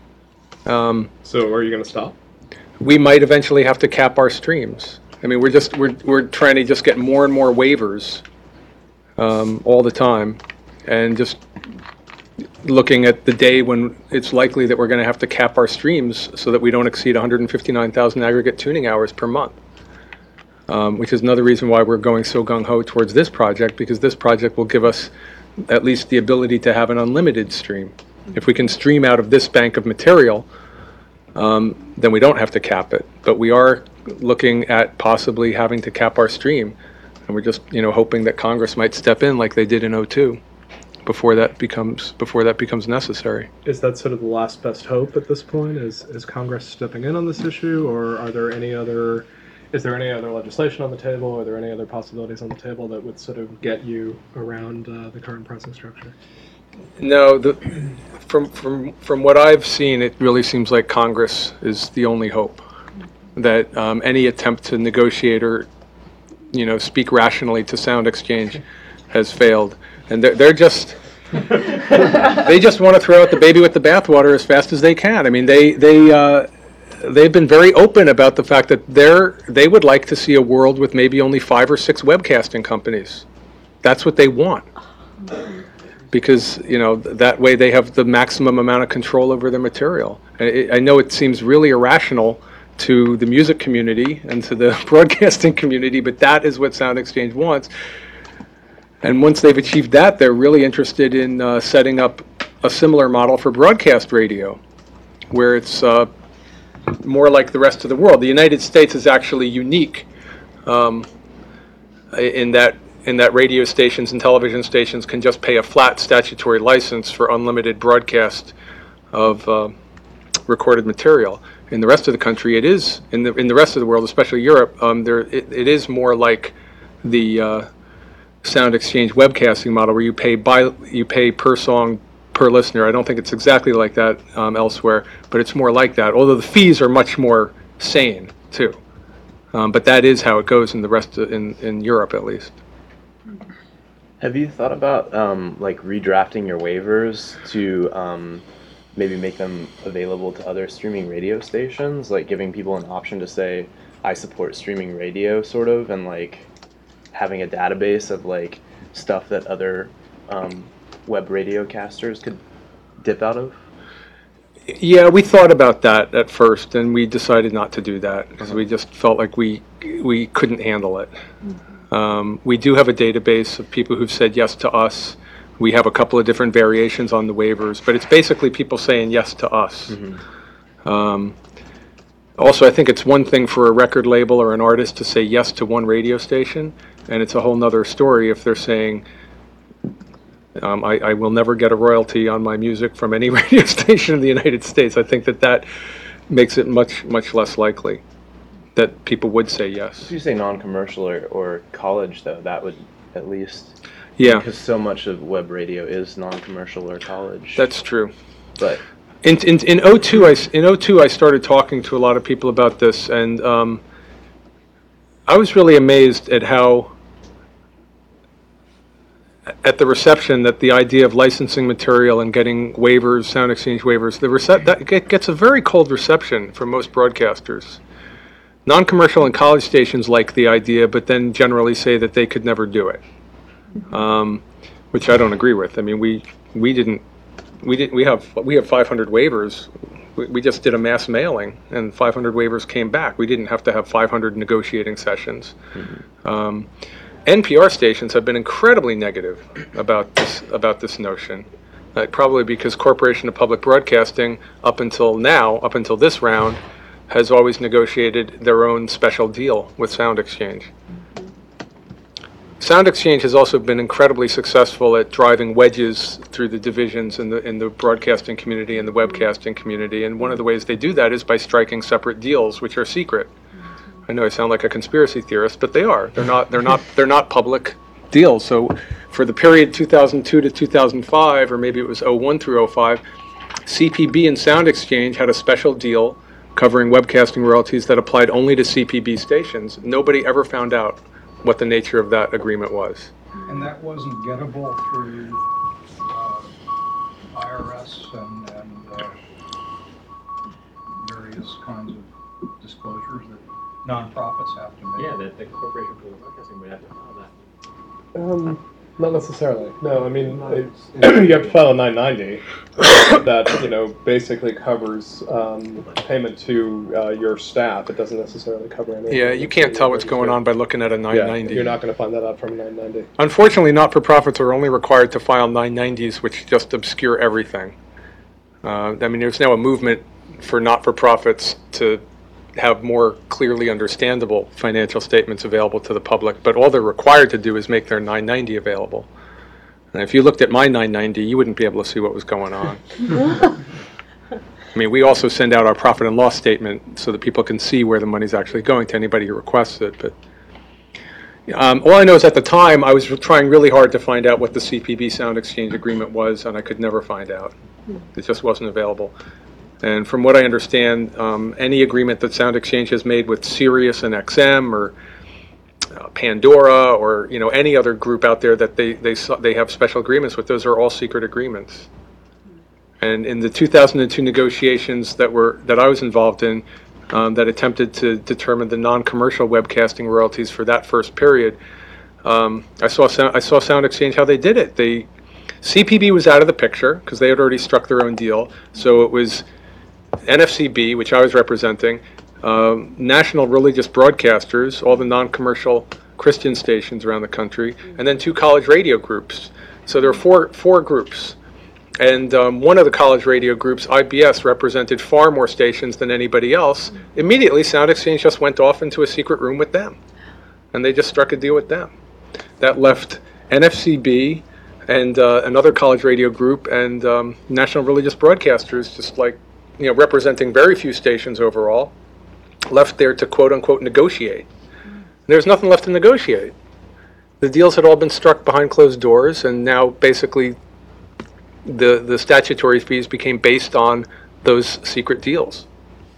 Um, So are you going to stop? we might eventually have to cap our streams. I mean, we're just we're we're trying to just get more and more waivers um, all the time, and just looking at the day when it's likely that we're going to have to cap our streams so that we don't exceed one hundred fifty-nine thousand aggregate tuning hours per month. Um, which is another reason why we're going so gung-ho towards this project, because this project will give us at least the ability to have an unlimited stream. If we can stream out of this bank of material, um, then we don't have to cap it. But we are looking at possibly having to cap our stream, and we're just, you know, hoping that Congress might step in like they did in oh two before that becomes before that becomes necessary. Is that sort of the last best hope at this point? Is is Congress stepping in on this issue, or are there any other? Is there any other legislation on the table? Are there any other possibilities on the table that would sort of get you around uh, the current pricing structure? No, the, from from from what I've seen, it really seems like Congress is the only hope. That um, any attempt to negotiate or, you know, speak rationally to Sound Exchange has failed, and they're, they're just they just want to throw out the baby with the bathwater as fast as they can. I mean, they they. Uh, They've been very open about the fact that they're they would like to see a world with maybe only five or six webcasting companies. That's what they want, because, you know, that way they have the maximum amount of control over their material. I, I know it seems really irrational to the music community and to the broadcasting community, but that is what Sound Exchange wants. And once they've achieved that, they're really interested in uh, setting up a similar model for broadcast radio, where it's uh, more like the rest of the world. The United States is actually unique um, in that in that radio stations and television stations can just pay a flat statutory license for unlimited broadcast of uh, recorded material. In the rest of the country, it is in the in the rest of the world, especially Europe. Um, there it, it is more like the uh, Sound Exchange webcasting model, where you pay by you pay per song, per listener. I don't think it's exactly like that um, elsewhere, but it's more like that, although the fees are much more sane too. Um, but that is how it goes in the rest of, in, in Europe, at least. Have you thought about um, like redrafting your waivers to um, maybe make them available to other streaming radio stations, like giving people an option to say, I support streaming radio, sort of, and like having a database of like stuff that other um, web radio casters could dip out of? Yeah, we thought about that at first, and we decided not to do that because we just felt like we we couldn't handle it. Um, we do have a database of people who've said yes to us. We have a couple of different variations on the waivers, but it's basically people saying yes to us. Mm-hmm. Um, also, I think it's one thing for a record label or an artist to say yes to one radio station, and it's a whole nother story if they're saying, Um, I, I will never get a royalty on my music from any radio station in the United States. I think that that makes it much, much less likely that people would say yes. If you say non-commercial or, or college, though, that would at least... Yeah. Because so much of web radio is non-commercial or college. That's true. But in in in oh two, I in oh two I started talking to a lot of people about this, and um, I was really amazed at how at the reception that the idea of licensing material and getting waivers, Sound Exchange waivers, the rece- that get, gets a very cold reception from most broadcasters. Non-commercial and college stations like the idea, but then generally say that they could never do it, um, which I don't agree with. I mean, we we didn't we didn't we have we have five hundred waivers. We, we just did a mass mailing, and five hundred waivers came back. We didn't have to have five hundred negotiating sessions. Mm-hmm. Um, N P R stations have been incredibly negative about this about this notion, uh, probably because Corporation of Public Broadcasting, up until now, up until this round, has always negotiated their own special deal with Sound Exchange. Sound Exchange has also been incredibly successful at driving wedges through the divisions in the in the broadcasting community and the webcasting community, and one of the ways they do that is by striking separate deals, which are secret. I know I sound like a conspiracy theorist, but they are. They're not. They're not. They're not public deals. So, for the period two thousand two to two thousand five, or maybe it was oh one through oh five, C P B and Sound Exchange had a special deal covering webcasting royalties that applied only to C P B stations. Nobody ever found out what the nature of that agreement was. And that wasn't gettable through uh, I R S and, and uh, various kinds of disclosures that nonprofits have to make? Yeah, the, the Corporation for Broadcasting would have to file that. Um, not necessarily. No, I mean, it, you have to file a nine ninety that, you know, basically covers um, payment to uh, your staff. It doesn't necessarily cover anything. Yeah, you can't tell what's going on by looking at a nine ninety. Yeah, you're not going to find that out from a nine ninety. Unfortunately, not-for-profits are only required to file nine nineties, which just obscure everything. Uh, I mean, there's now a movement for not-for-profits to have more clearly understandable financial statements available to the public, but all they're required to do is make their nine ninety available. And if you looked at my nine ninety, you wouldn't be able to see what was going on. I mean, we also send out our profit and loss statement so that people can see where the money's actually going to anybody who requests it. But um, all I know is at the time, I was trying really hard to find out what the C P B Sound Exchange agreement was, and I could never find out. It just wasn't available. And from what I understand, um, any agreement that Sound Exchange has made with Sirius and X M or uh, Pandora or, you know, any other group out there that they, they, they have special agreements with, those are all secret agreements. And in the two thousand two negotiations that were that I was involved in, um, that attempted to determine the non-commercial webcasting royalties for that first period, um, I saw Sound, I saw Sound Exchange how they did it. They C P B was out of the picture because they had already struck their own deal, so it was N F C B, which I was representing, um, national religious broadcasters, all the non-commercial Christian stations around the country, and then two college radio groups. So there were four four groups. And um, one of the college radio groups, I B S, represented far more stations than anybody else. Immediately, Sound Exchange just went off into a secret room with them. And they just struck a deal with them. That left N F C B and uh, another college radio group and um, national religious broadcasters, just like, you know, representing very few stations overall, left there to quote-unquote negotiate. There's nothing left to negotiate. The deals had all been struck behind closed doors, and now basically the the statutory fees became based on those secret deals.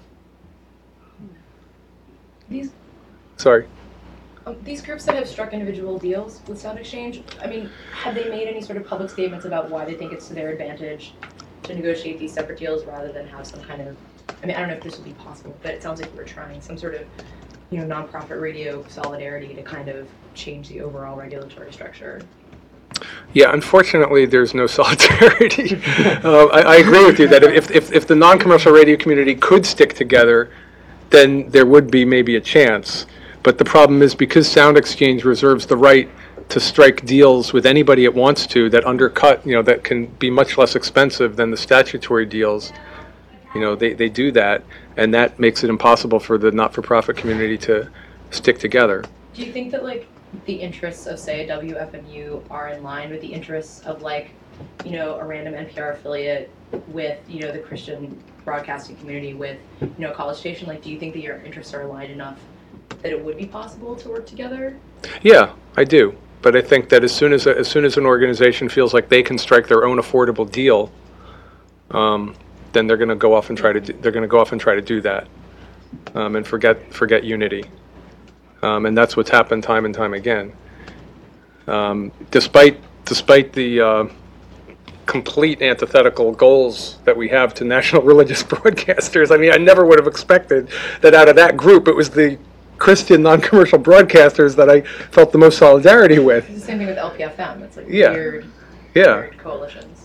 These Sorry. um, these groups that have struck individual deals with Sound Exchange, I mean, have they made any sort of public statements about why they think it's to their advantage to negotiate these separate deals rather than have some kind of, I mean, I don't know if this would be possible, but it sounds like we're trying some sort of, you know, nonprofit radio solidarity to kind of change the overall regulatory structure. Yeah, unfortunately, there's no solidarity. uh, I, I agree with you that if, if, if the non-commercial radio community could stick together, then there would be maybe a chance. But the problem is because Sound Exchange reserves the right to strike deals with anybody it wants to that undercut, you know, that can be much less expensive than the statutory deals, you know, they, they do that, and that makes it impossible for the not-for-profit community to stick together. Do you think that, like, the interests of, say, a W F M U are in line with the interests of, like, you know, a random N P R affiliate with, you know, the Christian broadcasting community with, you know, a college station? Like, do you think that your interests are aligned enough that it would be possible to work together? Yeah, I do. But I think that as soon as as soon as an organization feels like they can strike their own affordable deal, um, then they're going to go off and try to do, they're going to go off and try to do that, um, and forget forget unity. Um, and that's what's happened time and time again. Um, despite despite the uh, complete antithetical goals that we have to national religious broadcasters, I mean, I never would have expected that out of that group it was the Christian non-commercial broadcasters that I felt the most solidarity with. It's the same thing with L P F M. It's like Yeah. weird, Yeah. weird coalitions.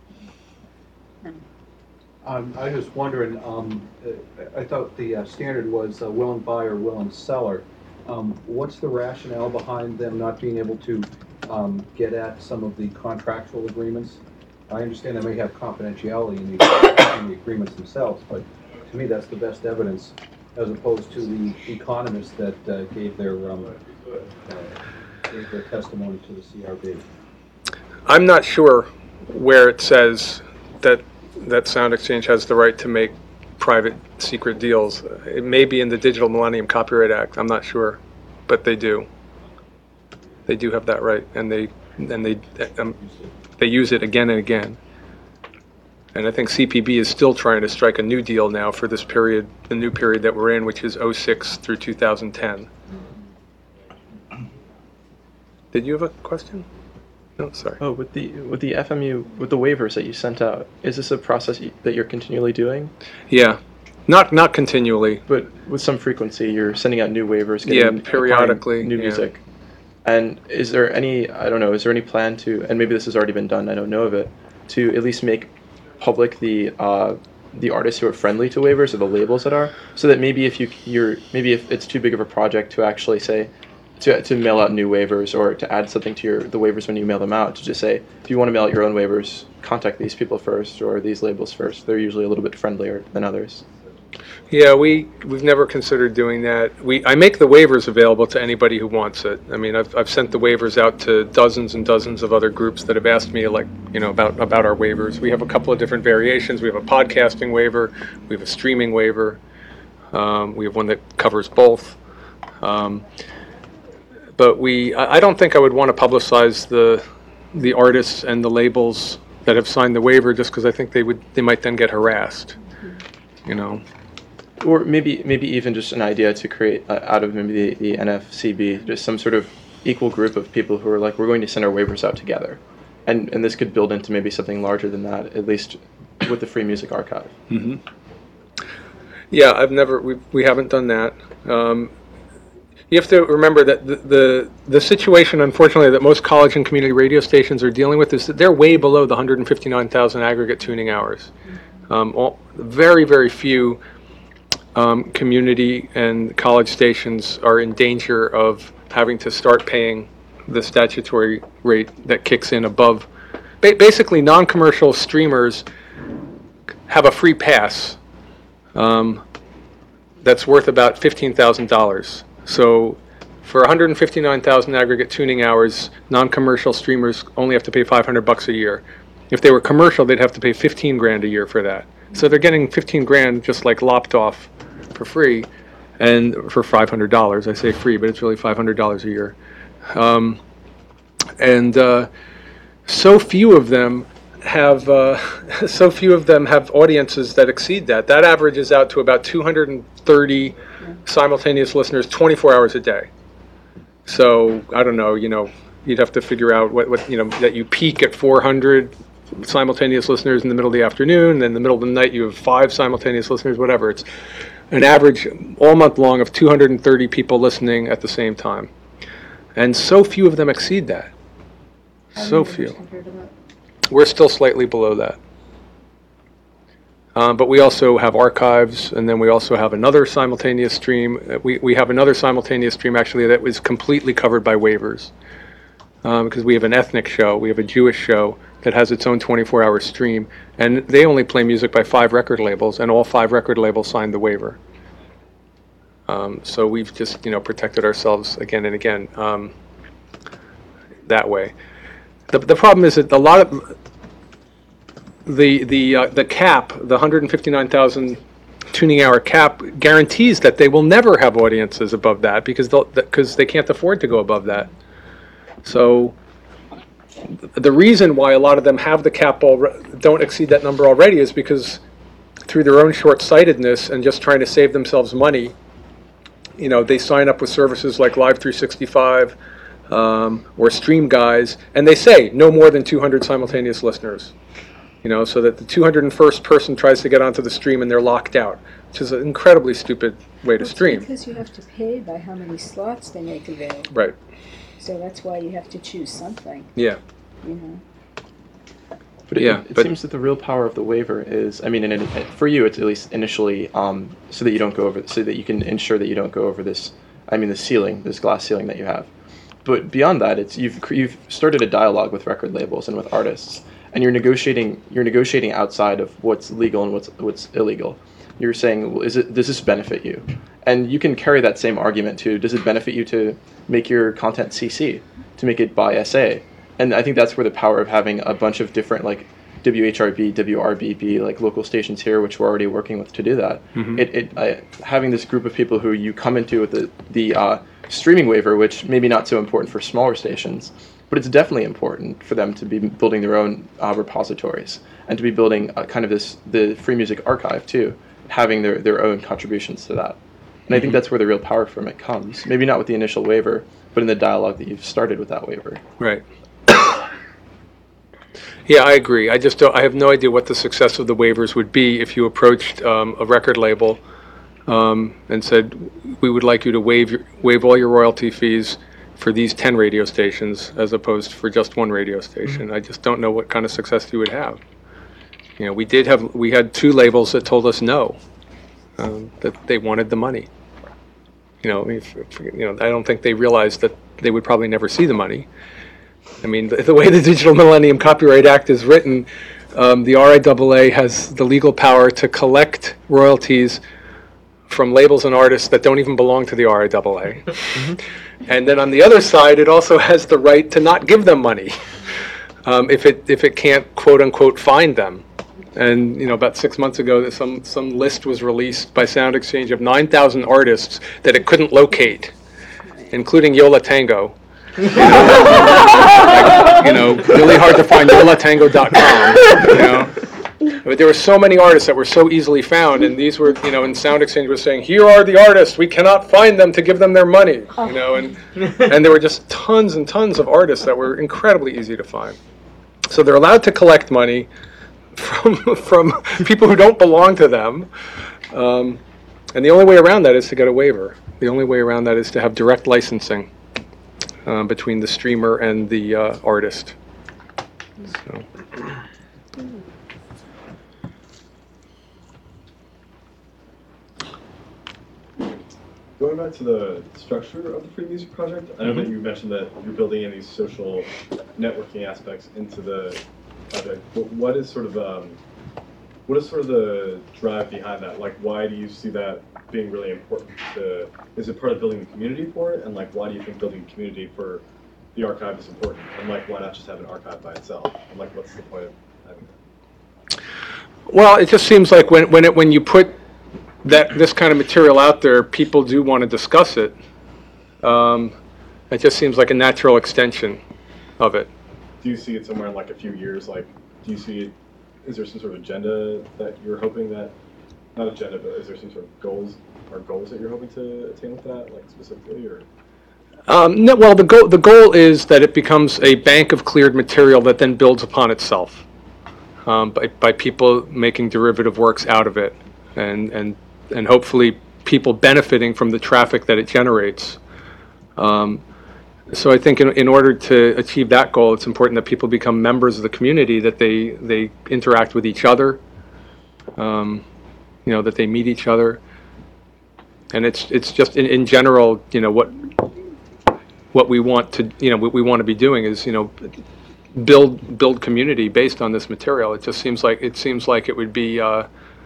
Um, I was just wondering, um, uh, I thought the uh, standard was uh, willing buyer, willing seller. Um, what's the rationale behind them not being able to um, get at some of the contractual agreements? I understand they may have confidentiality in the, in the agreements themselves, but to me that's the best evidence as opposed to the economists that uh, gave their um, uh, gave their testimony to the C R B. I'm not sure where it says that that Sound Exchange has the right to make private secret deals. It may be in the Digital Millennium Copyright Act. I'm not sure, but they do. They do have that right, and they and they um, they use it again and again. And I think C P B is still trying to strike a new deal now for this period, the new period that we're in, which is oh six through two thousand ten. Did you have a question? No, sorry. Oh, with the with the F M U with the waivers that you sent out, is this a process y- that you're continually doing? Yeah, not not continually. But with some frequency, you're sending out new waivers. Yeah, Getting, periodically, acquiring new yeah. music. And is there any, I don't know, is there any plan to, and maybe this has already been done, I don't know of it, to at least make public the uh, the artists who are friendly to waivers or the labels that are, so that maybe if you you're maybe if it's too big of a project to actually say to to mail out new waivers or to add something to your the waivers when you mail them out, to just say if you want to mail out your own waivers, contact these people first or these labels first. They're usually a little bit friendlier than others. Yeah, we, we've never considered doing that. We, I make the waivers available to anybody who wants it. I mean, I've, I've sent the waivers out to dozens and dozens of other groups that have asked me, like, you know, about, about our waivers. We have a couple of different variations. We have a podcasting waiver. We have a streaming waiver. Um, we have one that covers both. Um, but we, I, I don't think I would want to publicize the, the artists and the labels that have signed the waiver just because I think they would, they might then get harassed, you know. Or maybe maybe even just an idea to create uh, out of maybe the, the N F C B, just some sort of equal group of people who are like, we're going to send our waivers out together. And and this could build into maybe something larger than that, at least with the Free Music Archive. Mm-hmm. Yeah, I've never, we, we haven't done that. Um, you have to remember that the, the the situation, unfortunately, that most college and community radio stations are dealing with is that they're way below the one hundred fifty-nine thousand aggregate tuning hours. Um, all, very, very few Um, community and college stations are in danger of having to start paying the statutory rate that kicks in above. Ba- basically, non-commercial streamers have a free pass um, that's worth about fifteen thousand dollars. So for one hundred fifty-nine thousand aggregate tuning hours, non-commercial streamers only have to pay five hundred bucks a year. If they were commercial, they'd have to pay fifteen grand a year for that. So they're getting fifteen grand just like lopped off for free, and for five hundred dollars. I say free, but it's really five hundred dollars a year. Um, and uh, so few of them have uh, so few of them have audiences that exceed that. That averages out to about two hundred thirty simultaneous listeners twenty-four hours a day. So I don't know, you know, you'd have to figure out what, what you know, that you peak at four hundred simultaneous listeners in the middle of the afternoon, and then in the middle of the night you have five simultaneous listeners, whatever. It's an average all month long of two hundred thirty people listening at the same time. And so few of them exceed that. So few. We're still slightly below that. Um, but we also have archives, and then we also have another simultaneous stream. Uh, We, we have another simultaneous stream, actually, that was completely covered by waivers. Um, because we have an ethnic show, we have a Jewish show that has its own twenty-four hour stream, and they only play music by five record labels, and all five record labels signed the waiver. Um, so we've just, you know, protected ourselves again and again um, that way. The, the problem is that a lot of the the uh, the cap, the one hundred fifty-nine thousand tuning hour cap, guarantees that they will never have audiences above that because they'll because they can't afford to go above that. So the reason why a lot of them have the cap alre- don't exceed that number already is because through their own short-sightedness and just trying to save themselves money, you know, they sign up with services like Live three sixty-five um, or Stream Guys, and they say no more than two hundred simultaneous listeners. You know, so that the two hundred first person tries to get onto the stream and they're locked out, which is an incredibly stupid way to Well, stream. because you have to pay by how many slots they make available. Right. So that's why you have to choose something, Yeah. you know. But it, Yeah, it but- seems that the real power of the waiver is, I mean, in, in, for you, it's at least initially, um, so that you don't go over, so that you can ensure that you don't go over this, I mean, the ceiling, this glass ceiling that you have. But beyond that, it's you've cr- you've started a dialogue with record labels and with artists, and you're negotiating you're negotiating outside of what's legal and what's what's illegal. You're saying, well, is it does this benefit you? And you can carry that same argument to, does it benefit you to make your content C C, to make it by S A? And I think that's where the power of having a bunch of different, like, W H R B, W R B B, like local stations here, which we're already working with to do that. Mhm. It, it uh, having this group of people who you come into with the the uh, streaming waiver, which maybe not so important for smaller stations, but it's definitely important for them to be building their own uh, repositories and to be building uh, kind of this the Free Music Archive too, having their, their own contributions to that. And I think that's where the real power from it comes. Maybe not with the initial waiver, but in the dialogue that you've started with that waiver. Right. Yeah, I agree. I just don't, I have no idea what the success of the waivers would be if you approached um, a record label um, and said, we would like you to waive your, waive all your royalty fees for these ten radio stations as opposed to for just one radio station. Mm-hmm. I just don't know what kind of success you would have. You know, we did have, we had two labels that told us no, um, that they wanted the money. You know, if, if, you know, I don't think they realized that they would probably never see the money. I mean, the, the way the Digital Millennium Copyright Act is written, um, the R I A A has the legal power to collect royalties from labels and artists that don't even belong to the R I A A. Mm-hmm. And then on the other side, it also has the right to not give them money um, if it if it can't quote unquote find them. And you know, about six months ago, some some list was released by Sound Exchange of nine thousand artists that it couldn't locate, including Yola Tango. You know, you know, really hard to find yola tango dot com. You know, but there were so many artists that were so easily found, and these were, you know, and Sound Exchange was saying, "Here are the artists. We cannot find them to give them their money." You know, and and there were just tons and tons of artists that were incredibly easy to find. So they're allowed to collect money from from people who don't belong to them, um, and the only way around that is to get a waiver. The only way around that is to have direct licensing uh, between the streamer and the uh, artist. So. Going back to the structure of the Free Music Project, I know mm-hmm. that you mentioned that you're building in these social networking aspects into the project. But what is sort of um, what is sort of the drive behind that? Like, why do you see that being really important? To, is it part of building the community for it? And like, why do you think building a community for the archive is important? And like, why not just have an archive by itself? And like, what's the point of having that? Well, it just seems like when when it when you put that this kind of material out there, people do want to discuss it. Um, it just seems like a natural extension of it. Do you see it somewhere in like a few years? Like, do you see it, is there some sort of agenda that you're hoping that, not agenda, but is there some sort of goals or goals that you're hoping to attain with that, like specifically, or? Um, no, well, the goal, the goal is that it becomes a bank of cleared material that then builds upon itself um, by, by people making derivative works out of it, and, and and hopefully people benefiting from the traffic that it generates. Um, so I think in, in order to achieve that goal, it's important that people become members of the community, that they, they interact with each other, um, you know, that they meet each other. And it's it's just in, in general, you know, what what we want to, you know, what we want to be doing is, you know, build build community based on this material. It just seems like it seems like it would be uh,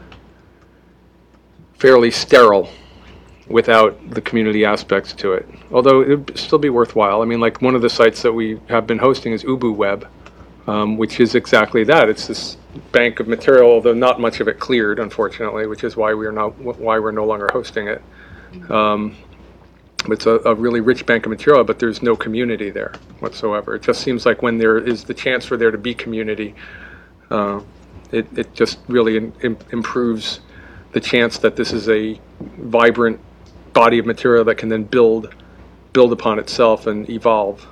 fairly sterile without the community aspects to it. Although it would still be worthwhile. I mean, like one of the sites that we have been hosting is UbuWeb, um, which is exactly that. It's this bank of material, although not much of it cleared, unfortunately, which is why we are now why we're no longer hosting it. Um, it's a, a really rich bank of material, but there's no community there whatsoever. It just seems like when there is the chance for there to be community, uh, it it just really in, in, improves the chance that this is a vibrant body of material that can then build build upon itself and evolve.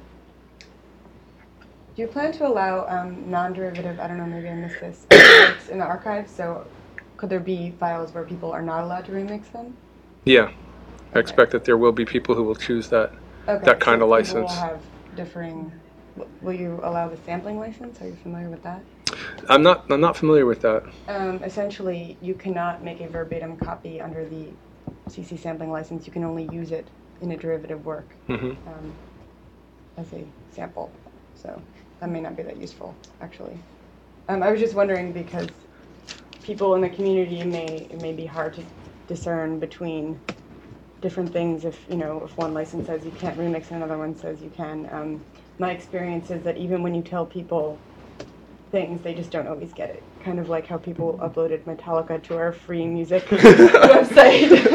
Do you plan to allow um, non-derivative, I don't know, maybe I missed this, works in the archive? So could there be files where people are not allowed to remix them? Yeah, I expect that there will be people who will choose that Okay, that kind so of license. Will have differing. Will you allow the sampling license? Are you familiar with that? I'm not. I'm not familiar with that. Um, essentially, you cannot make a verbatim copy under the C C sampling license. You can only use it in a derivative work Mm-hmm. um, as a sample. So that may not be that useful, actually. Um, I was just wondering because people in the community may it may be hard to discern between different things. If you know, if one license says you can't remix and another one says you can. Um, my experience is that even when you tell people things, they just don't always get it. Kind of like how people uploaded Metallica to our free music website.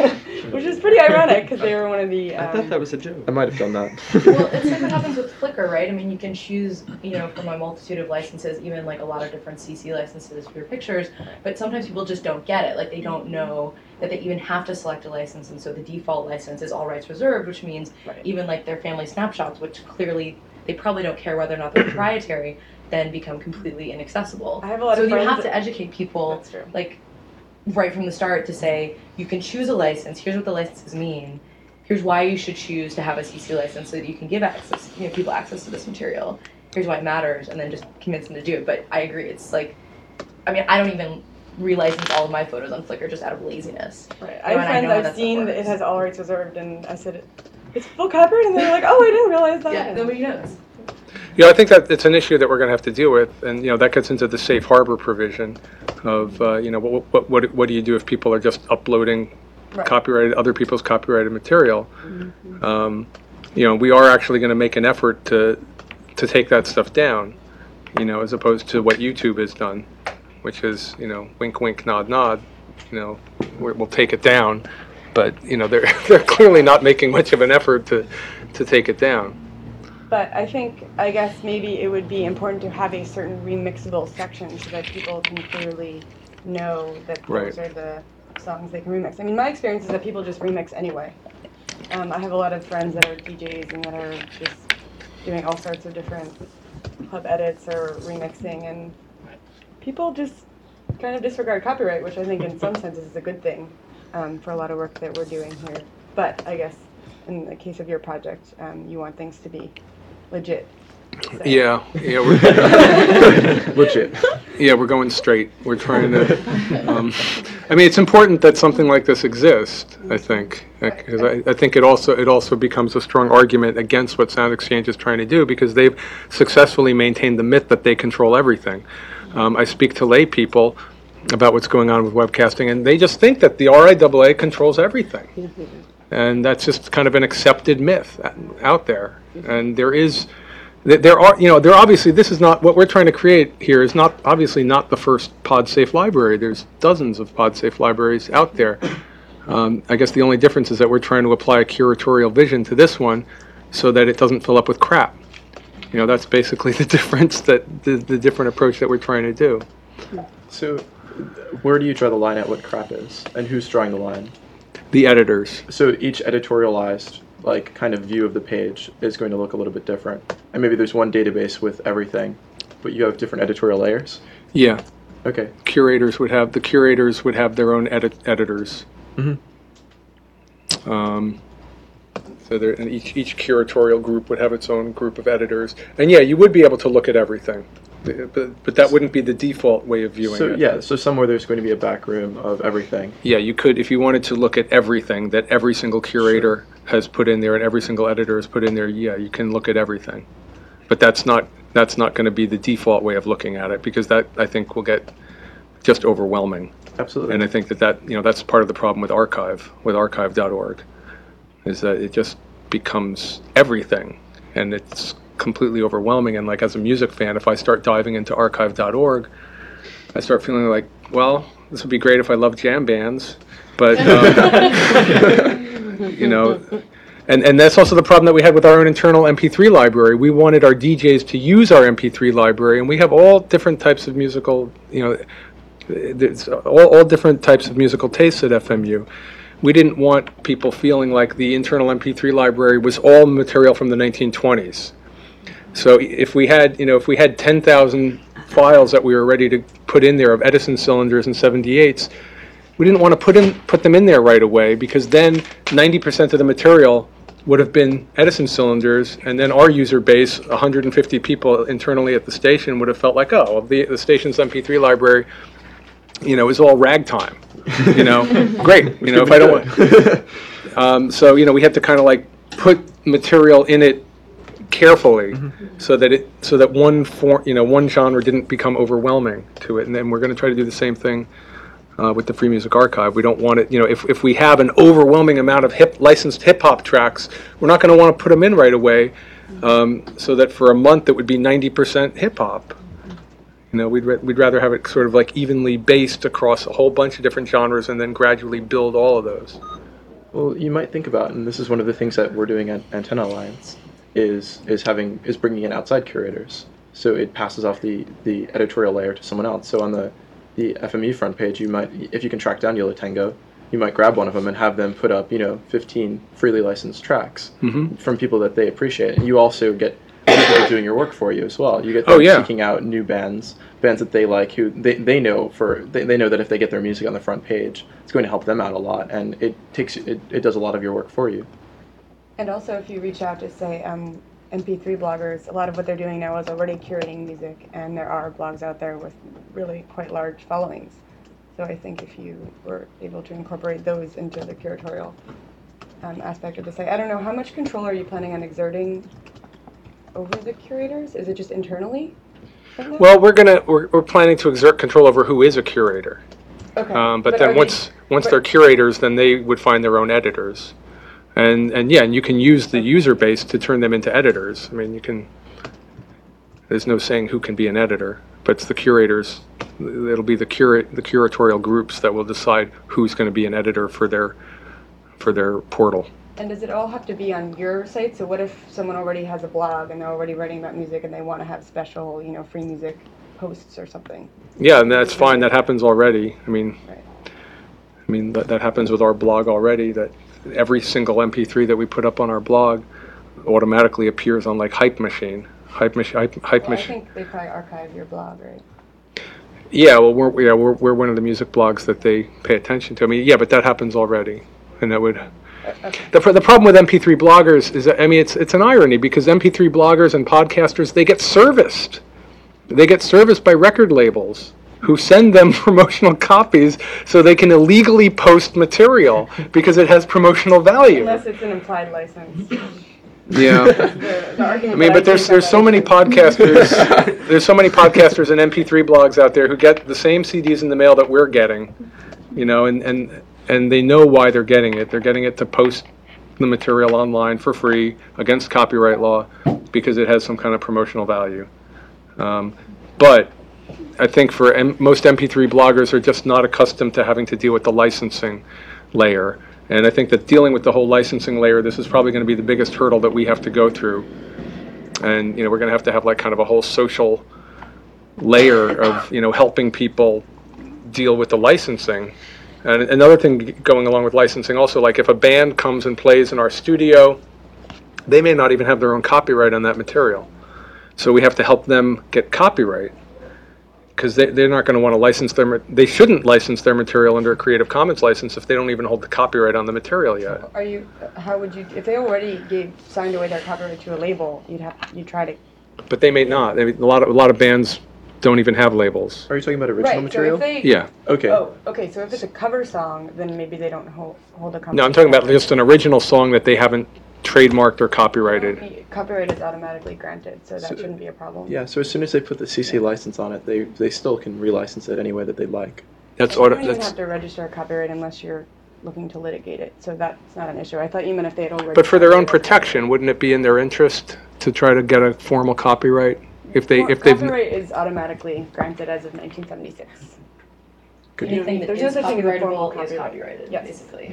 Which is pretty ironic because they were one of the. Um, I thought that was a joke. I might have done that. Well, it's like what happens with Flickr, right? I mean, you can choose, you know, from a multitude of licenses, even like a lot of different C C licenses for your pictures, but sometimes people just don't get it. Like, they don't know that they even have to select a license, and so the default license is all rights reserved, which means Right. even like their family snapshots, which clearly they probably don't care whether or not they're proprietary, then become completely inaccessible. I have a lot so of you friends have to that- educate people, That's true. like, right from the start to say, you can choose a license, here's what the licenses mean, here's why you should choose to have a C C license so that you can give access, you know, people access to this material, here's why it matters, and then just convince them to do it. But I agree, it's like, I mean, I don't even relicense all of my photos on Flickr just out of laziness. Right. You I know, have and I friends know how I've that stuff seen that it works. has all rights reserved, and I said, it's full copyright, and they're like, oh, I didn't realize that. Yeah, nobody knows. Yeah, I think that it's an issue that we're going to have to deal with, and you know that gets into the safe harbor provision of uh, you know what, what what what do you do if people are just uploading Right. copyrighted other people's copyrighted material? Um, you know, we are actually going to make an effort to to take that stuff down, you know, as opposed to what YouTube has done, which is you know wink wink nod nod, you know we're, we'll take it down, but you know they're they're clearly not making much of an effort to to take it down. But I think, I guess maybe it would be important to have a certain remixable section so that people can clearly know that those Right. are the songs they can remix. I mean, my experience is that people just remix anyway. Um, I have a lot of friends that are D Js and that are just doing all sorts of different club edits or remixing, and people just kind of disregard copyright, which I think in some senses is a good thing um, for a lot of work that we're doing here. But I guess in the case of your project, um, you want things to be legit. So. Yeah, yeah, we're Legit. yeah, we're going straight. We're trying to. Um, I mean, it's important that something like this exists. I think because I, I think it also it also becomes a strong argument against what Sound Exchange is trying to do because they've successfully maintained the myth that they control everything. Um, I speak to lay people about what's going on with webcasting, and they just think that the R I A A controls everything. And that's just kind of an accepted myth out there. And there is, there are, you know, there obviously, this is not, what we're trying to create here is not, obviously not the first PodSafe library. There's dozens of PodSafe libraries out there. Um, I guess the only difference is that we're trying to apply a curatorial vision to this one so that it doesn't fill up with crap. You know, that's basically the difference, that the, the different approach that we're trying to do. So, where do you draw the line at what crap is, and who's drawing the line? The editors. So each editorialized, like, kind of view of the page is going to look a little bit different. And maybe there's one database with everything, but you have different editorial layers? Yeah. Okay. Curators would have, the curators would have their own edit, editors. Mm-hmm. Um, so there, and each, each curatorial group would have its own group of editors. And yeah, you would be able to look at everything. But, but that wouldn't be the default way of viewing So it. yeah, so somewhere there's going to be a back room of everything. Yeah, you could, if you wanted to look at everything that every single curator has put in there and every single editor has put in there, yeah, you can look at everything. But that's not, that's not going to be the default way of looking at it, because that, I think, will get just overwhelming. Absolutely. And I think that that, you know, that's part of the problem with archive, with archive dot org, is that it just becomes everything, and it's completely overwhelming. And like, as a music fan, if I start diving into archive dot org, I start feeling like, well, this would be great if I loved jam bands, but um, you know, and and that's also the problem that we had with our own internal M P three library. We wanted our D Js to use our M P three library, and we have all different types of musical, you know, there's all, all different types of musical tastes at F M U. We didn't want people feeling like the internal M P three library was all material from the nineteen twenties. So if we had, you know, if we had ten thousand files that we were ready to put in there of Edison cylinders and seventy-eights, we didn't want to put in put them in there right away, because then ninety percent of the material would have been Edison cylinders, and then our user base, one hundred fifty people internally at the station, would have felt like, oh, well, the, the station's M P three library, you know, is all ragtime. You know, great. You know, if I don't want. Um, so you know, we had to kind of like put material in it carefully, mm-hmm. so that it so that one form, you know, one genre didn't become overwhelming to it. And then we're going to try to do the same thing uh, with the Free Music Archive. We don't want it, you know, if if we have an overwhelming amount of hip licensed hip hop tracks, we're not going to want to put them in right away. Um, so that for a month it would be ninety percent hip hop. You know, we'd ra- we'd rather have it sort of like evenly based across a whole bunch of different genres, and then gradually build all of those. Well, you might think about, and this is one of the things that we're doing at Antenna Alliance, is is having is bringing in outside curators. So it passes off the, the editorial layer to someone else. So on the the F M E front page, you might, if you can track down Yo La Tengo, you might grab one of them and have them put up, you know, fifteen freely licensed tracks Mhm. from people that they appreciate. And you also get people doing your work for you as well. You get them Oh, yeah. seeking out new bands, bands that they like, who they, they know for they, they know that if they get their music on the front page, it's going to help them out a lot, and it takes it, it does a lot of your work for you. And also, if you reach out to, say, um, M P three bloggers, a lot of what they're doing now is already curating music, and there are blogs out there with really quite large followings. So I think if you were able to incorporate those into the curatorial um, aspect of the site, I don't know, how much control are you planning on exerting over the curators? Is it just internally? right now? Well, we're gonna we're, we're planning to exert control over who is a curator. Okay. Um, but, But then are they- once once but- they're curators, then they would find their own editors, and and yeah, and you can use the user base to turn them into editors. I mean, you can. There's no saying who can be an editor, but it's the curators. It'll be the curate the curatorial groups that will decide who's going to be an editor for their for their portal. And does it all have to be on your site? So what if someone already has a blog and they're already writing about music and they want to have special, you know, free music posts or something? Yeah, and that's fine. That happens already. I mean, Right. I mean that that happens with our blog already. That every single M P three that we put up on our blog automatically appears on like Hype Machine. Hype Machine. Hype, Hype Well, I Machine. think they probably archive your blog, right? Yeah, well, we're yeah we're we're one of the music blogs that they pay attention to. I mean, yeah, but that happens already, and that would. Okay. The, the problem with M P three bloggers is that, I mean, it's it's an irony because M P three bloggers and podcasters, they get serviced. They get serviced by record labels who send them promotional copies so they can illegally post material because it has promotional value. Unless it's an implied license. Yeah. The- the argument I mean, that but there's think there's about so is many that- podcasters, there's so many podcasters and M P three blogs out there who get the same C Ds in the mail that we're getting, you know, and, and, and they know why they're getting it. They're getting it to post the material online for free against copyright law because it has some kind of promotional value. Um, but I think for M- most M P three bloggers are just not accustomed to having to deal with the licensing layer. And I think that dealing with the whole licensing layer, this is probably going to be the biggest hurdle that we have to go through. And, you know, we're going to have to have like kind of a whole social layer of, you know, helping people deal with the licensing. And another thing g- going along with licensing also, like if a band comes and plays in our studio, they may not even have their own copyright on that material. So we have to help them get copyright because they, they're not going to want to license their, ma- they shouldn't license their material under a Creative Commons license if they don't even hold the copyright on the material yet. Are you, how would you, if they already gave, signed away their copyright to a label, you'd have, you'd try to. But they may not. I mean, a lot of, a lot of bands don't even have labels. Are you talking about original Right, material? so if they. Yeah. Okay. Oh, okay, so if it's a cover song, then maybe they don't hold, hold a copyright. No, I'm talking about just an original song that they haven't trademarked or copyrighted. Copyright is automatically granted, so that So- shouldn't be a problem. Yeah, so as soon as they put the C C license on it, they they still can relicense it any way that they like. That's You auto, don't even that's, have to register a copyright unless you're looking to litigate it, so that's not an issue. I thought you meant if they had already. but for their own signed away their protection, wouldn't it be in their interest to try to get a formal copyright? If they, Well, if they've, Copyright is automatically granted as of nineteen seventy-six. Could you- Anything that there's no is such thing as a formal copyrightable is copyright. copyrighted, Yes. basically.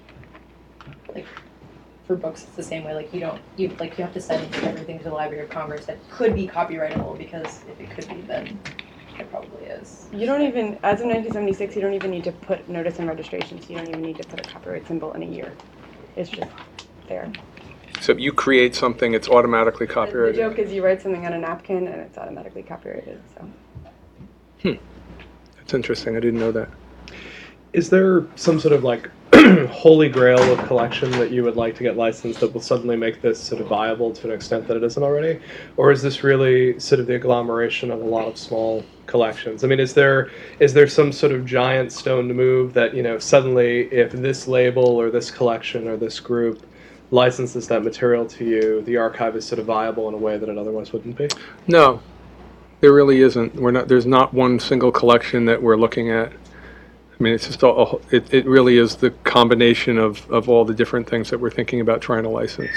Like, for books, it's the same way, like, you don't, you, like, you have to send everything to the Library of Congress that could be copyrightable, because if it could be, then it probably is. You don't even, as of nineteen seventy-six, you don't even need to put notice and registration, so you don't even need to put a copyright symbol in a year. It's just there. so if you create something, it's automatically The copyrighted. joke is you write something on a napkin and it's automatically copyrighted, so. That's interesting. I didn't know that. Is there some sort of like holy grail of collection that you would like to get licensed that will suddenly make this sort of viable to an extent that it isn't already? Or is this really sort of the agglomeration of a lot of small collections? I mean, is there is there some sort of giant stone to move that, you know, suddenly if this label or this collection or this group licenses that material to you, the archive is sort of viable in a way that it otherwise wouldn't be? No, there really isn't. We're not, there's not one single collection that we're looking at. I mean, it's just all, it, it really is the combination of, of all the different things that we're thinking about trying to license.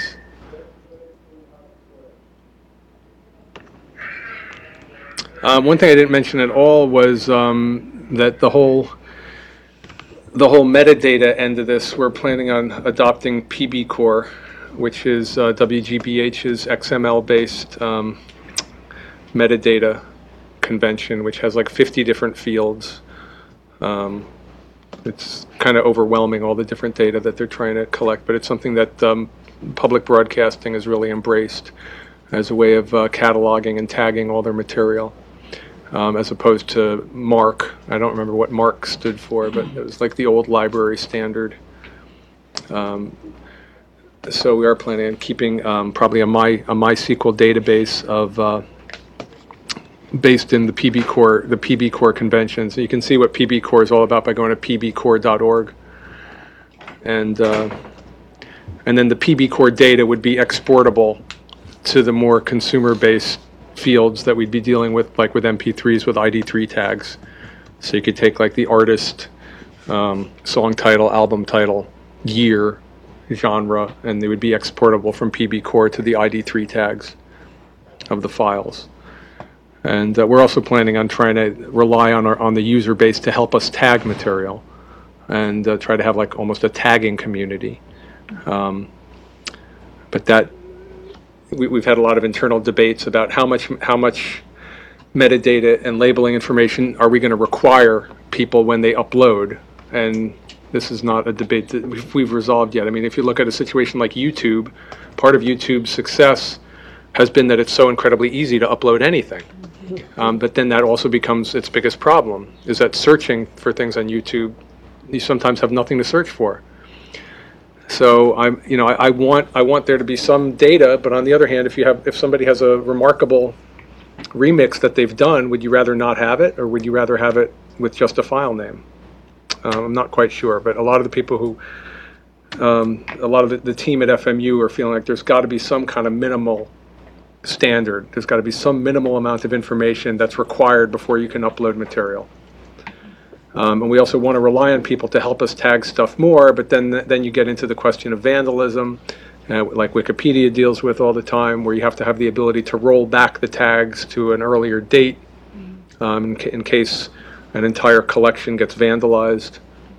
Um, one thing I didn't mention at all was um, that the whole the whole metadata end of this, we're planning on adopting P B Core, which is uh, W G B H's X M L-based um, metadata convention, which has like fifty different fields. Um, it's kind of overwhelming, all the different data that they're trying to collect, but it's something that um, public broadcasting has really embraced as a way of uh, cataloging and tagging all their material, um, as opposed to MARC. I don't remember what MARC stood for, but it was like the old library standard. Um, so we are planning on keeping um, probably a, My, a MySQL database of uh, based in the P B Core, the P B Core convention. So you can see what P B Core is all about by going to p b core dot org. And uh, and then the P B Core data would be exportable to the more consumer-based fields that we'd be dealing with, like with M P threes with I D three tags. So you could take like the artist, um, song title, album title, year, genre, and they would be exportable from P B Core to the I D three tags of the files. And uh, we're also planning on trying to rely on our on the user base to help us tag material, and uh, try to have like almost a tagging community. Um, but that we, we've had a lot of internal debates about how much how much metadata and labeling information are we going to require people when they upload, and this is not a debate that we've, we've resolved yet. I mean, if you look at a situation like YouTube, part of YouTube's success has been that it's so incredibly easy to upload anything. Um, but then that also becomes its biggest problem, is that searching for things on YouTube, you sometimes have nothing to search for. So I'm, you know, I, I want I want there to be some data, but on the other hand, if you have if somebody has a remarkable remix that they've done, would you rather not have it, or would you rather have it with just a file name? Um, I'm not quite sure, but a lot of the people who, um, a lot of the, the team at F M U are feeling like there's got to be some kind of minimal standard. There's got to be some minimal amount of information that's required before you can upload material. Um, and we also want to rely on people to help us tag stuff more, but then then you get into the question of vandalism, uh, like Wikipedia deals with all the time, where you have to have the ability to roll back the tags to an earlier date, um, in, ca in case an entire collection gets vandalized.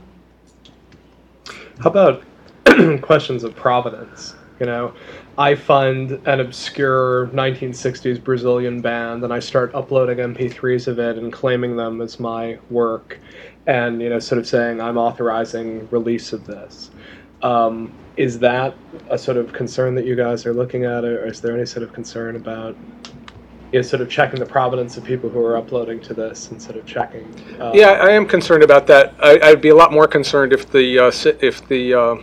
How about questions of provenance? You know, I fund an obscure nineteen sixties Brazilian band, and I start uploading M P threes of it and claiming them as my work, and, you know, sort of saying I'm authorizing release of this. Um, is that a sort of concern that you guys are looking at, or is there any sort of concern about, you know, sort of checking the provenance of people who are uploading to this and sort of checking? Uh, Yeah, I am concerned about that. I, I'd be a lot more concerned if the uh, si- if the uh,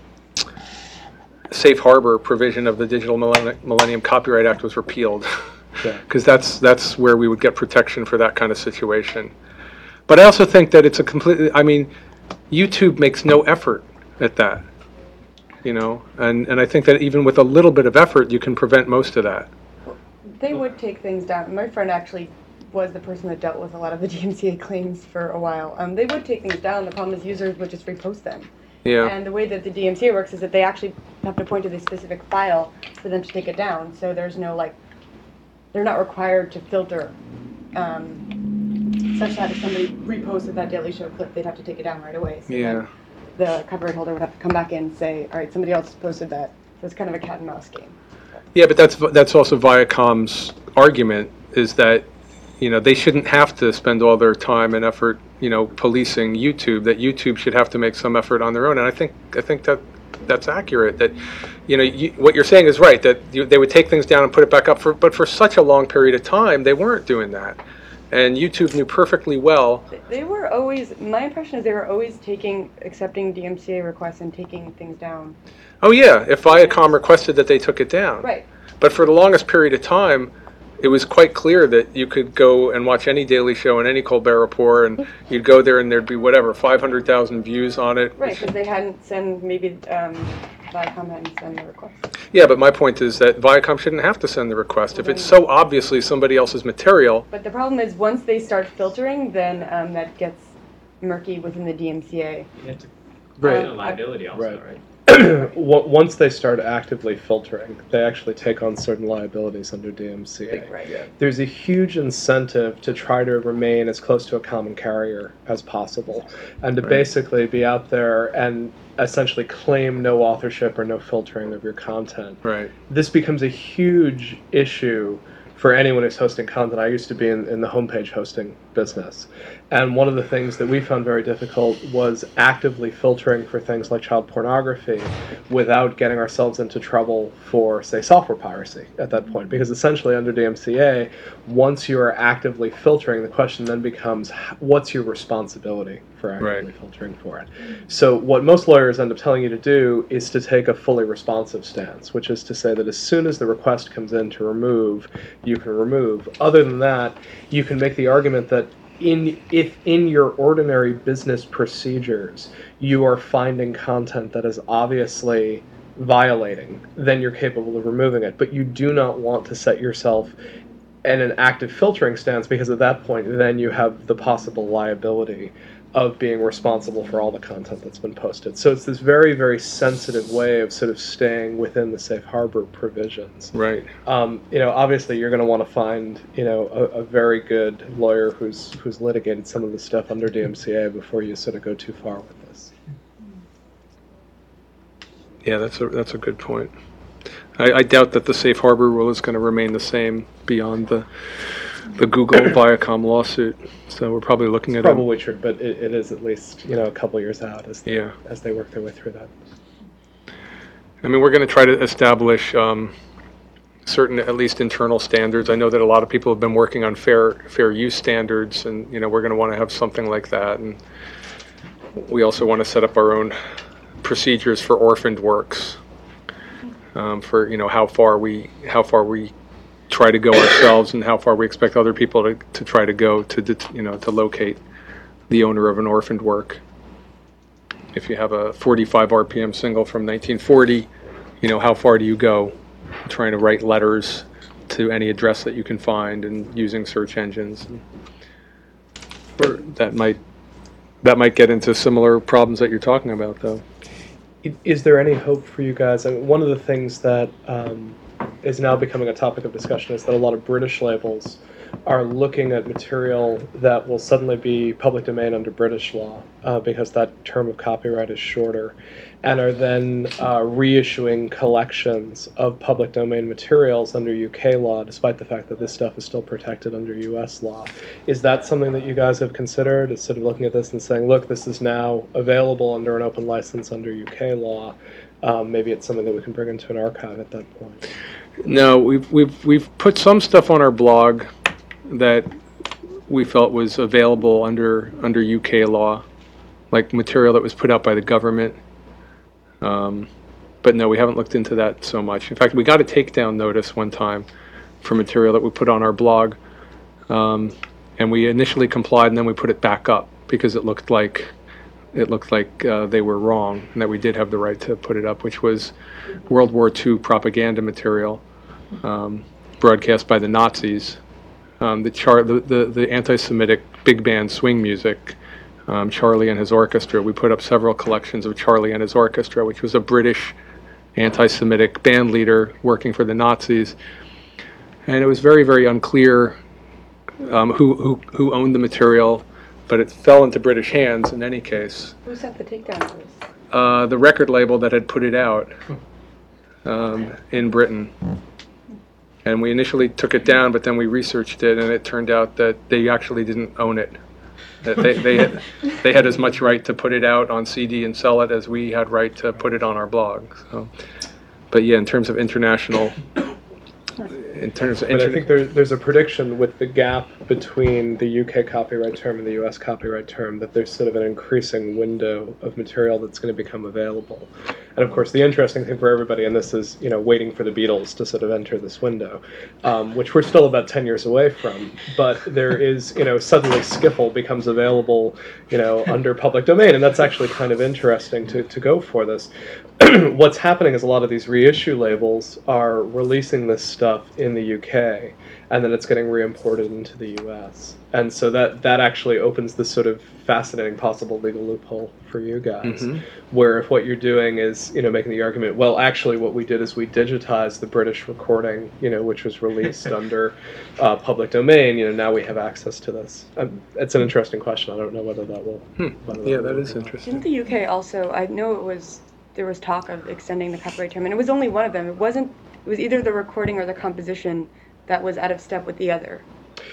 safe harbor provision of the Digital Millennium, Millennium Copyright Act was repealed, because that's that's where we would get protection for that kind of situation. But I also think that it's a completely, I mean, YouTube makes no effort at that, you know, and, and I think that even with a little bit of effort, you can prevent most of that. They would take things down. My friend actually was the person that dealt with a lot of the D M C A claims for a while. Um, they would take things down. The problem is users would just repost them. Yeah. And the way that the D M C A works is that they actually have to point to the specific file for them to take it down. So there's no, like, they're not required to filter um, such that if somebody reposted that Daily Show clip, they'd have to take it down right away. So Yeah. the copyright holder would have to come back in and say, all right, somebody else posted that. So it's kind of a cat and mouse game. Yeah, but that's that's also Viacom's argument, is that, you know, they shouldn't have to spend all their time and effort, you know, policing YouTube, that YouTube should have to make some effort on their own. And I think I think that that's accurate, that, you know, you, what you're saying is right, that you, they would take things down and put it back up, for, but for such a long period of time, they weren't doing that. And YouTube knew perfectly well. They were always, my impression is they were always taking, accepting D M C A requests and taking things down. Oh yeah, if Viacom requested that they took it down. Right. But for the longest period of time, it was quite clear that you could go and watch any Daily Show and any Colbert Report, and you'd go there and there'd be whatever, five hundred thousand views on it. Right, because they hadn't sent, maybe um, Viacom hadn't sent the request. Yeah, but my point is that Viacom shouldn't have to send the request. If it's so obviously somebody else's material. But the problem is, once they start filtering, then um, that gets murky within the D M C A. You have to Right. create a liability also, right? wa- once they start actively filtering, they actually take on certain liabilities under D M C A. Right. There's a huge incentive to try to remain as close to a common carrier as possible, and to Right. basically be out there and essentially claim no authorship or no filtering of your content. Right. This becomes a huge issue for anyone who's hosting content. I used to be in, in the homepage hosting business. And one of the things that we found very difficult was actively filtering for things like child pornography without getting ourselves into trouble for, say, software piracy at that point. Because essentially under D M C A, once you are actively filtering, the question then becomes, h- what's your responsibility for actively Right. filtering for it? So what most lawyers end up telling you to do is to take a fully responsive stance, which is to say that as soon as the request comes in to remove, you can remove. Other than that, you can make the argument that in if in your ordinary business procedures you are finding content that is obviously violating, then you're capable of removing it. But you do not want to set yourself in an active filtering stance, because at that point then you have the possible liability of being responsible for all the content that's been posted. So it's this very, very sensitive way of sort of staying within the safe harbor provisions. Right. Um, you know, obviously you're going to want to find, you know, a, a very good lawyer who's who's litigated some of the stuff under D M C A before you sort of go too far with this. Yeah, that's a that's a good point. I, I doubt that the safe harbor rule is going to remain the same beyond the the Google Viacom lawsuit. So we're probably looking at a- Probably true, but it, it is at least, you know, a couple years out as they, Yeah. as they work their way through that. I mean, we're going to try to establish um, certain, at least internal standards. I know that a lot of people have been working on fair fair use standards, and you know, we're going to want to have something like that. And we also want to set up our own procedures for orphaned works, um, for you know how far we how far we try to go ourselves, and how far we expect other people to, to try to go to det- you know to locate the owner of an orphaned work. If you have a forty-five R P M single from nineteen forty, you know, how far do you go trying to write letters to any address that you can find and using search engines? Or that might that might get into similar problems that you're talking about, though. I- Is there any hope for you guys? I mean, one of the things that um, is now becoming a topic of discussion is that a lot of British labels are looking at material that will suddenly be public domain under British law, uh, because that term of copyright is shorter, and are then uh, reissuing collections of public domain materials under U K law, despite the fact that this stuff is still protected under U S law. Is that something that you guys have considered? Is sort of looking at this and saying, look, this is now available under an open license under U K law. Um, maybe it's something that we can bring into an archive at that point. No, we've we've we've put some stuff on our blog that we felt was available under under U K law, like material that was put out by the government. Um, but no, we haven't looked into that so much. In fact, we got a takedown notice one time for material that we put on our blog, um, and we initially complied, and then we put it back up because it looked like it looked like uh, they were wrong, and that we did have the right to put it up, which was World War Two propaganda material, um, broadcast by the Nazis. Um, the, char- the, the the anti-Semitic big band swing music, um, Charlie and His Orchestra. We put up several collections of Charlie and His Orchestra, which was a British anti-Semitic band leader working for the Nazis, and it was very very unclear um, who who who owned the material, but it fell into British hands in any case. Who sent the takedown notice? Uh, the record label that had put it out um, in Britain. And we initially took it down, but then we researched it, and it turned out that they actually didn't own it. That they, they had they had as much right to put it out on C D and sell it as we had right to put it on our blog. So, but yeah, in terms of international, in terms of But I interna- think there, there's a prediction with the gap between the U K copyright term and the U S copyright term that there's sort of an increasing window of material that's going to become available. And of course, the interesting thing for everybody in this is, you know, waiting for the Beatles to sort of enter this window, um, which we're still about ten years away from. But there is, you know, suddenly Skiffle becomes available, you know, under public domain, and that's actually kind of interesting to, to go for this. What's happening is a lot of these reissue labels are releasing this stuff stuff in the U K, and then it's getting re-imported into the U S. And so that, that actually opens this sort of fascinating possible legal loophole for you guys, Mhm. where if what you're doing is, you know, making the argument, well, actually what we did is we digitized the British recording, you know, which was released under uh, public domain, you know, now we have access to this. Um, it's an interesting question. I don't know whether that will... Hmm. whether Yeah, will that work is or not. interesting. Didn't the U K also, I know it was, there was talk of extending the copyright term, and it was only one of them. It wasn't, it was either the recording or the composition that was out of step with the other,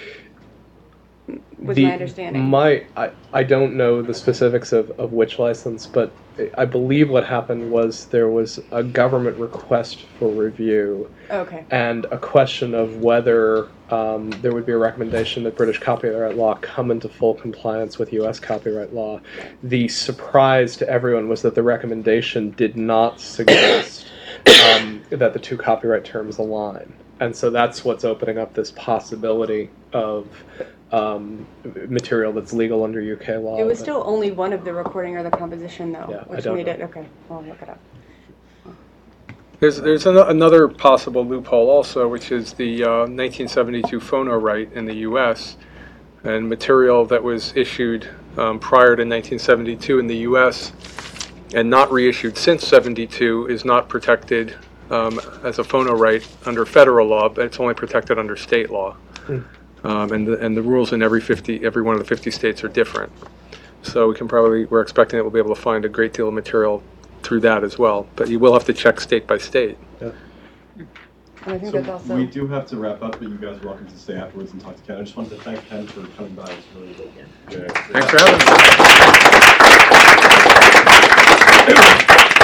was The- my understanding. My, I, I don't know the specifics of, of which license, but I believe what happened was there was a government request for review Okay. and a question of whether um, there would be a recommendation that British copyright law come into full compliance with U S copyright law. The surprise to everyone was that the recommendation did not suggest um, that the two copyright terms align. And so that's what's opening up this possibility of um, material that's legal under U K law. It was but- still only one of the recording or the composition, though, Yeah, I which don't made know. it, okay, I'll look it up. There's, there's ano- another possible loophole also, which is the uh, nineteen seventy-two phono right in the U S, and material that was issued um, prior to nineteen seventy-two in the U S and not reissued since seventy-two is not protected um, as a phono right under federal law, but it's only protected under state law. Hmm. Um, and, the, and the rules in every fifty, every one of the fifty states are different. So we can probably, we're expecting that we'll be able to find a great deal of material through that as well, but you will have to check state by state. And I think So that's also. we do have to wrap up, but you guys are welcome to stay afterwards and talk to Ken. I just wanted to thank Ken for coming by. It's really good. Yeah. Thanks for having me.